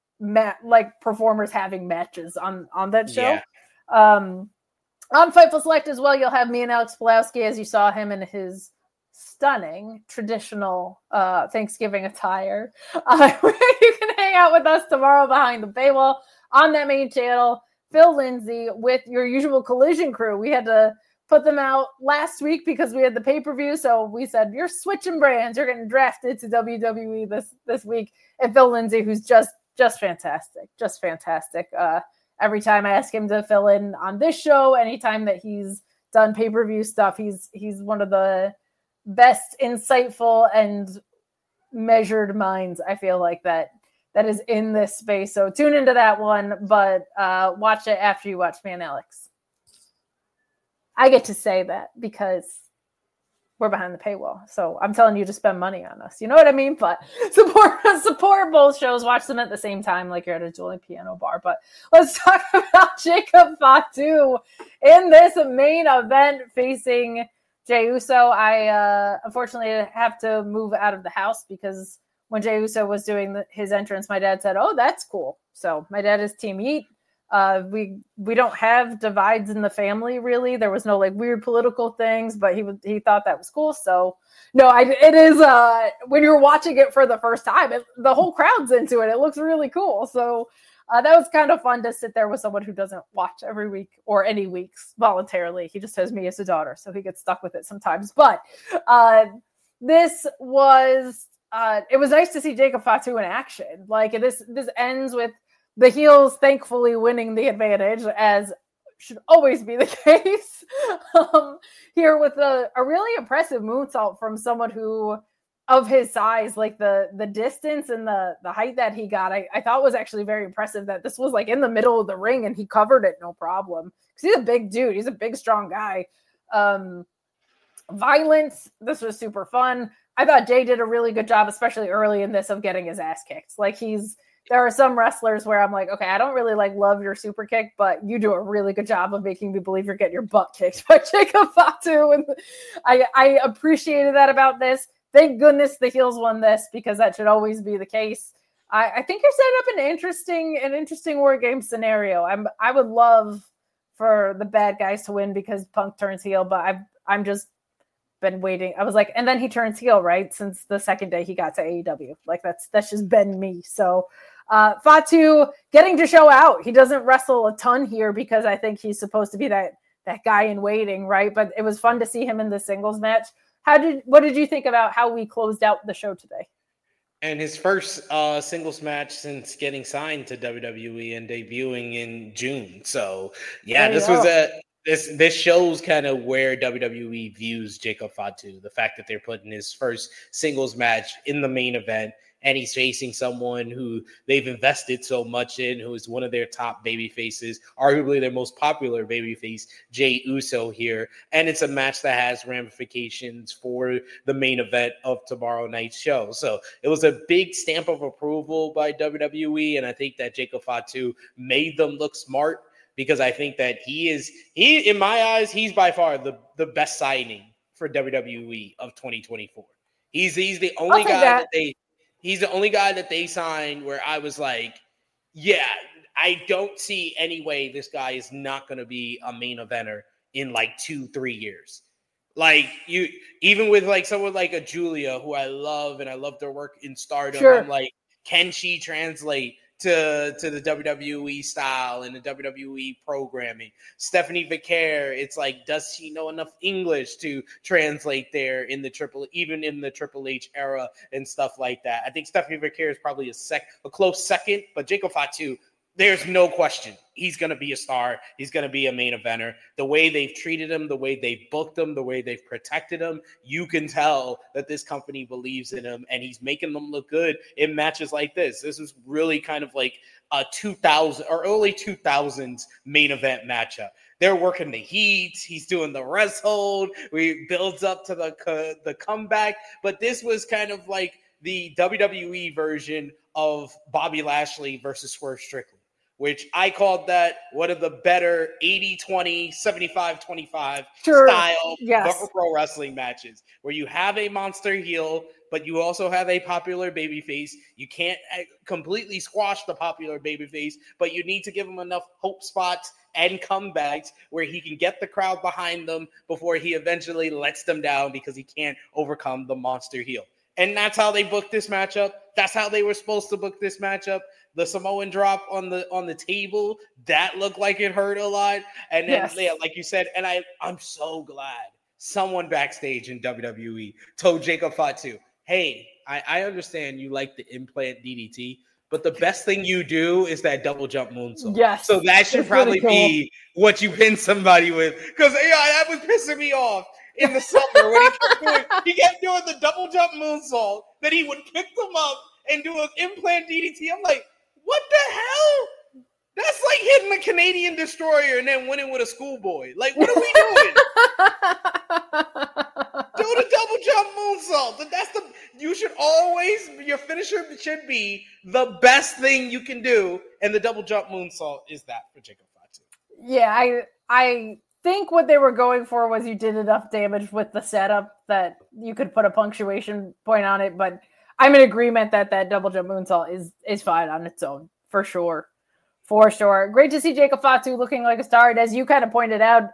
performers having matches on that show. Yeah. On Fightful Select as well, you'll have me and Alex Pulowski as you saw him in his stunning traditional Thanksgiving attire. You can hang out with us tomorrow behind the paywall on that main channel. Phil Lindsay with your usual Collision crew. We had to put them out last week because we had the pay-per-view. So we said, you're switching brands. You're getting drafted to WWE this week. And Phil Lindsay, who's just fantastic. Just fantastic. Every time I ask him to fill in on this show, anytime that he's done pay-per-view stuff, he's one of the best, insightful, and measured minds, I feel like, that is in this space. So tune into that one, but watch it after you watch me and Alex. I get to say that because we're behind the paywall. So I'm telling you to spend money on us. You know what I mean? But support both shows. Watch them at the same time like you're at a Julian Piano bar. But let's talk about Jacob Fatu in this main event facing Jey Uso. I unfortunately have to move out of the house because when Jey Uso was doing his entrance, my dad said, "Oh, that's cool." So my dad is Team Heat. We don't have divides in the family really. There was no like weird political things, but he thought that was cool. So no, it is when you're watching it for the first time, the whole crowd's into it. It looks really cool. So that was kind of fun to sit there with someone who doesn't watch every week or any weeks voluntarily. He just has me as a daughter, so he gets stuck with it sometimes. But this was it was nice to see Jacob Fatu in action. Like this ends with the heels thankfully winning the advantage, as should always be the case. Here with a really impressive moonsault from someone who, of his size, like the distance and the height that he got, I thought was actually very impressive that this was like in the middle of the ring and he covered it no problem. Because he's a big dude. He's a big, strong guy. Violence. This was super fun. I thought Jay did a really good job, especially early in this, of getting his ass kicked. Like there are some wrestlers where I'm like, okay, I don't really love your super kick, but you do a really good job of making me believe you're getting your butt kicked by Jacob Fatu. And I appreciated that about this. Thank goodness the heels won this because that should always be the case. I think you're setting up an interesting war game scenario. I would love for the bad guys to win because Punk turns heel, but I'm just been waiting. I was like, and then he turns heel, right? Since the second day he got to AEW. Like that's just been me. So Fatu getting to show out. He doesn't wrestle a ton here because I think he's supposed to be that guy in waiting, right? But it was fun to see him in the singles match. What did you think about how we closed out the show today? And his first singles match since getting signed to WWE and debuting in June. So yeah, this shows kind of where WWE views Jacob Fatu. The fact that they're putting his first singles match in the main event, and he's facing someone who they've invested so much in, who is one of their top baby faces, arguably their most popular baby face, Jey Uso here. And it's a match that has ramifications for the main event of tomorrow night's show. So it was a big stamp of approval by WWE, and I think that Jacob Fatu made them look smart, because I think that he in my eyes, he's by far the best signing for WWE of 2024. He's the only guy he's the only guy that they signed where I was like, yeah, I don't see any way this guy is not going to be a main eventer in like 2-3 years. Like even with like someone like a Julia, who I love, and I love their work in Stardom. Sure. I'm like, can she translate to the WWE style and the WWE programming? Stephanie Vicaire, it's like, does she know enough English to translate there in the Triple H era and stuff like that? I think Stephanie Vicaire is probably a close second, but Jacob Fatu, there's no question he's going to be a star. He's going to be a main eventer. The way they've treated him, the way they've booked him, the way they've protected him, you can tell that this company believes in him, and he's making them look good in matches like this. This is really kind of like a 2000 or early 2000s main event matchup. They're working the heat. He's doing the rest hold. We builds up to the comeback, but this was kind of like the WWE version of Bobby Lashley versus Swerve Strickland, which I called that one of the better 80-20, 75-25 style pro wrestling matches, where you have a monster heel, but you also have a popular babyface. You can't completely squash the popular babyface, but you need to give him enough hope spots and comebacks where he can get the crowd behind them before he eventually lets them down because he can't overcome the monster heel. And that's how they booked this matchup. That's how they were supposed to book this matchup. The Samoan drop on the table, that looked like it hurt a lot. And then, like you said, and I'm so glad someone backstage in WWE told Jacob Fatu, hey, I understand you like the implant DDT, but the best thing you do is that double jump moonsault. Yes. So that should probably be what you pin somebody with. Because that was pissing me off in the summer when he kept doing the double jump moonsault. Then he would pick them up and do an implant DDT. I'm like, what the hell? That's like hitting a Canadian destroyer and then winning with a schoolboy. Like, what are we doing? Do the double jump moonsault. Your finisher should be the best thing you can do, and the double jump moonsault is that for Jacob Fatu. Yeah, I think what they were going for was you did enough damage with the setup that you could put a punctuation point on it, but I'm in agreement that double jump moonsault is fine on its own, for sure. For sure. Great to see Jacob Fatu looking like a star. And as you kind of pointed out,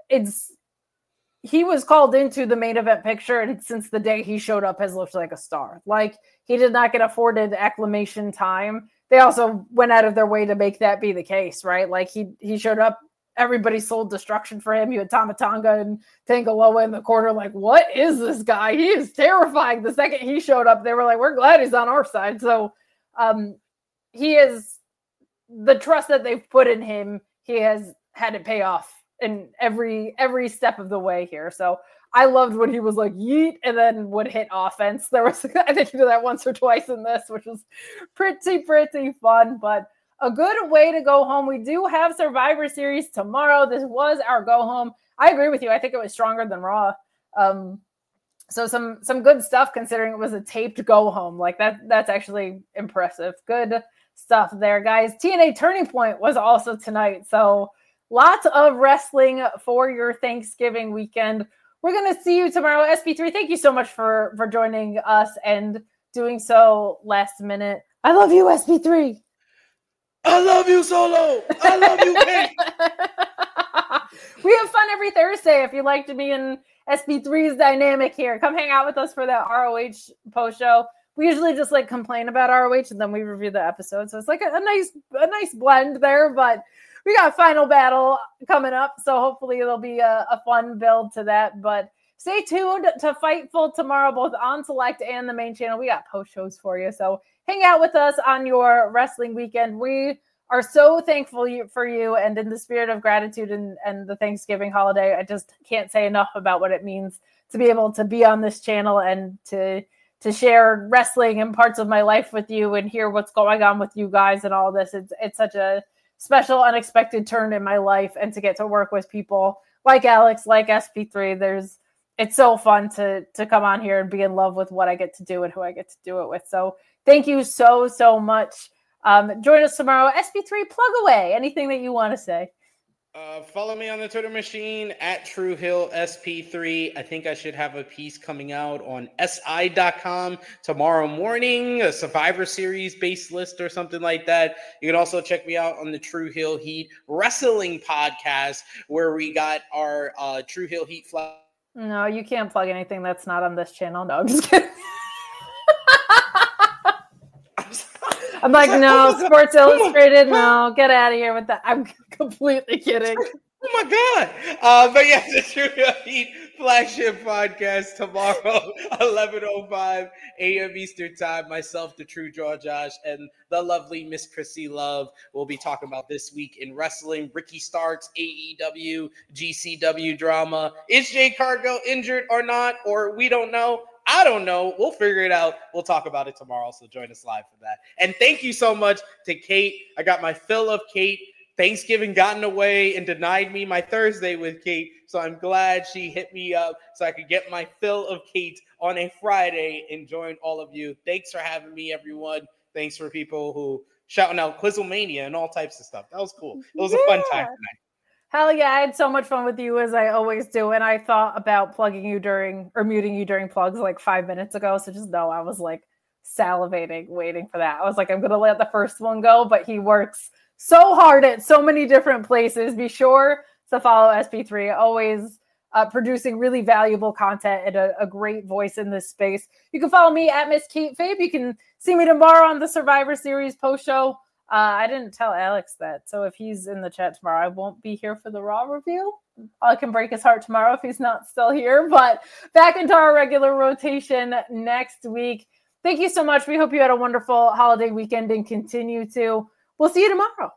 he was called into the main event picture, and since the day he showed up has looked like a star. Like, he did not get afforded acclamation time. They also went out of their way to make that be the case, right? Like, he showed up, everybody sold destruction for him. You had Tama Tonga and Tangaloa in the corner, like, what is this guy? He is terrifying. The second he showed up, they were like, we're glad he's on our side. So he is, the trust that they've put in him, he has had it pay off in every step of the way here. So I loved when he was like, yeet, and then would hit offense. There was, I think he did that once or twice in this, which was pretty fun, but a good way to go home. We do have Survivor Series tomorrow. This was our go home. I agree with you. I think it was stronger than Raw. So some good stuff considering it was a taped go home. Like that's actually impressive. Good stuff there, guys. TNA Turning Point was also tonight. So lots of wrestling for your Thanksgiving weekend. We're going to see you tomorrow. SP3, thank you so much for joining us and doing so last minute. I love you, SP3. I love you, Solo. I love you, Kate. We have fun every Thursday. If you'd like to be in SP3's dynamic here, come hang out with us for that ROH post show. We usually just like complain about ROH and then we review the episode. So it's like a nice blend there, but we got Final Battle coming up. So hopefully it'll be a fun build to that. But stay tuned to Fightful tomorrow, both on Select and the main channel. We got post shows for you. So hang out with us on your wrestling weekend. We are so thankful for you, and in the spirit of gratitude and the Thanksgiving holiday, I just can't say enough about what it means to be able to be on this channel and to share wrestling and parts of my life with you and hear what's going on with you guys and all this. It's such a special, unexpected turn in my life, and to get to work with people like Alex, like SP3, it's so fun to come on here and be in love with what I get to do and who I get to do it with. So thank you so, so much. Join us tomorrow. SP3, plug away. Anything that you want to say? Follow me on the Twitter machine at TrueHillSP3. I think I should have a piece coming out on SI.com tomorrow morning, a Survivor Series based list or something like that. You can also check me out on the True Hill Heat Wrestling Podcast, where we got our True Hill Heat flag. No, you can't plug anything that's not on this channel. No, I'm just kidding. I'm like, no, Sports Illustrated, no, get out of here with that. I'm completely kidding. Oh my God. But yeah, the True Hill Heat flagship podcast tomorrow, 11:05 a.m. Eastern time. Myself, the True Draw Josh, and the lovely Miss Chrissy Love will be talking about this week in wrestling. Ricky Starks, AEW, GCW drama. Is Jade Cargill injured or not? Or we don't know. I don't know. We'll figure it out. We'll talk about it tomorrow. So join us live for that. And thank you so much to Kate. I got my fill of Kate. Thanksgiving gotten away and denied me my Thursday with Kate. So I'm glad she hit me up so I could get my fill of Kate on a Friday and join all of you. Thanks for having me, everyone. Thanks for people who shouting out Quizzlemania and all types of stuff. That was cool. It was a fun time tonight. Hell yeah, I had so much fun with you, as I always do. And I thought about muting you during plugs like 5 minutes ago. So just know I was like salivating, waiting for that. I was like, I'm going to let the first one go, but he works so hard at so many different places. Be sure to follow SP3, always producing really valuable content and a great voice in this space. You can follow me at Miss Kate Fabe. You can see me tomorrow on the Survivor Series post show. I didn't tell Alex that, so if he's in the chat tomorrow, I won't be here for the Raw review. I can break his heart tomorrow if he's not still here, but back into our regular rotation next week. Thank you so much. We hope you had a wonderful holiday weekend and continue to. We'll see you tomorrow.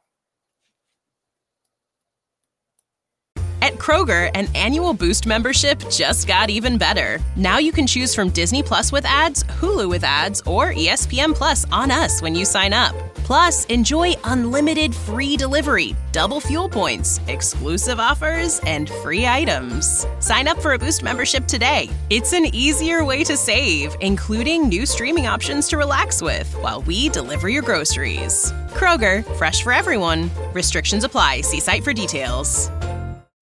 At Kroger, an annual Boost membership just got even better. Now you can choose from Disney Plus with ads, Hulu with ads, or ESPN Plus on us when you sign up. Plus, enjoy unlimited free delivery, double fuel points, exclusive offers, and free items. Sign up for a Boost membership today. It's an easier way to save, including new streaming options to relax with while we deliver your groceries. Kroger, fresh for everyone. Restrictions apply. See site for details.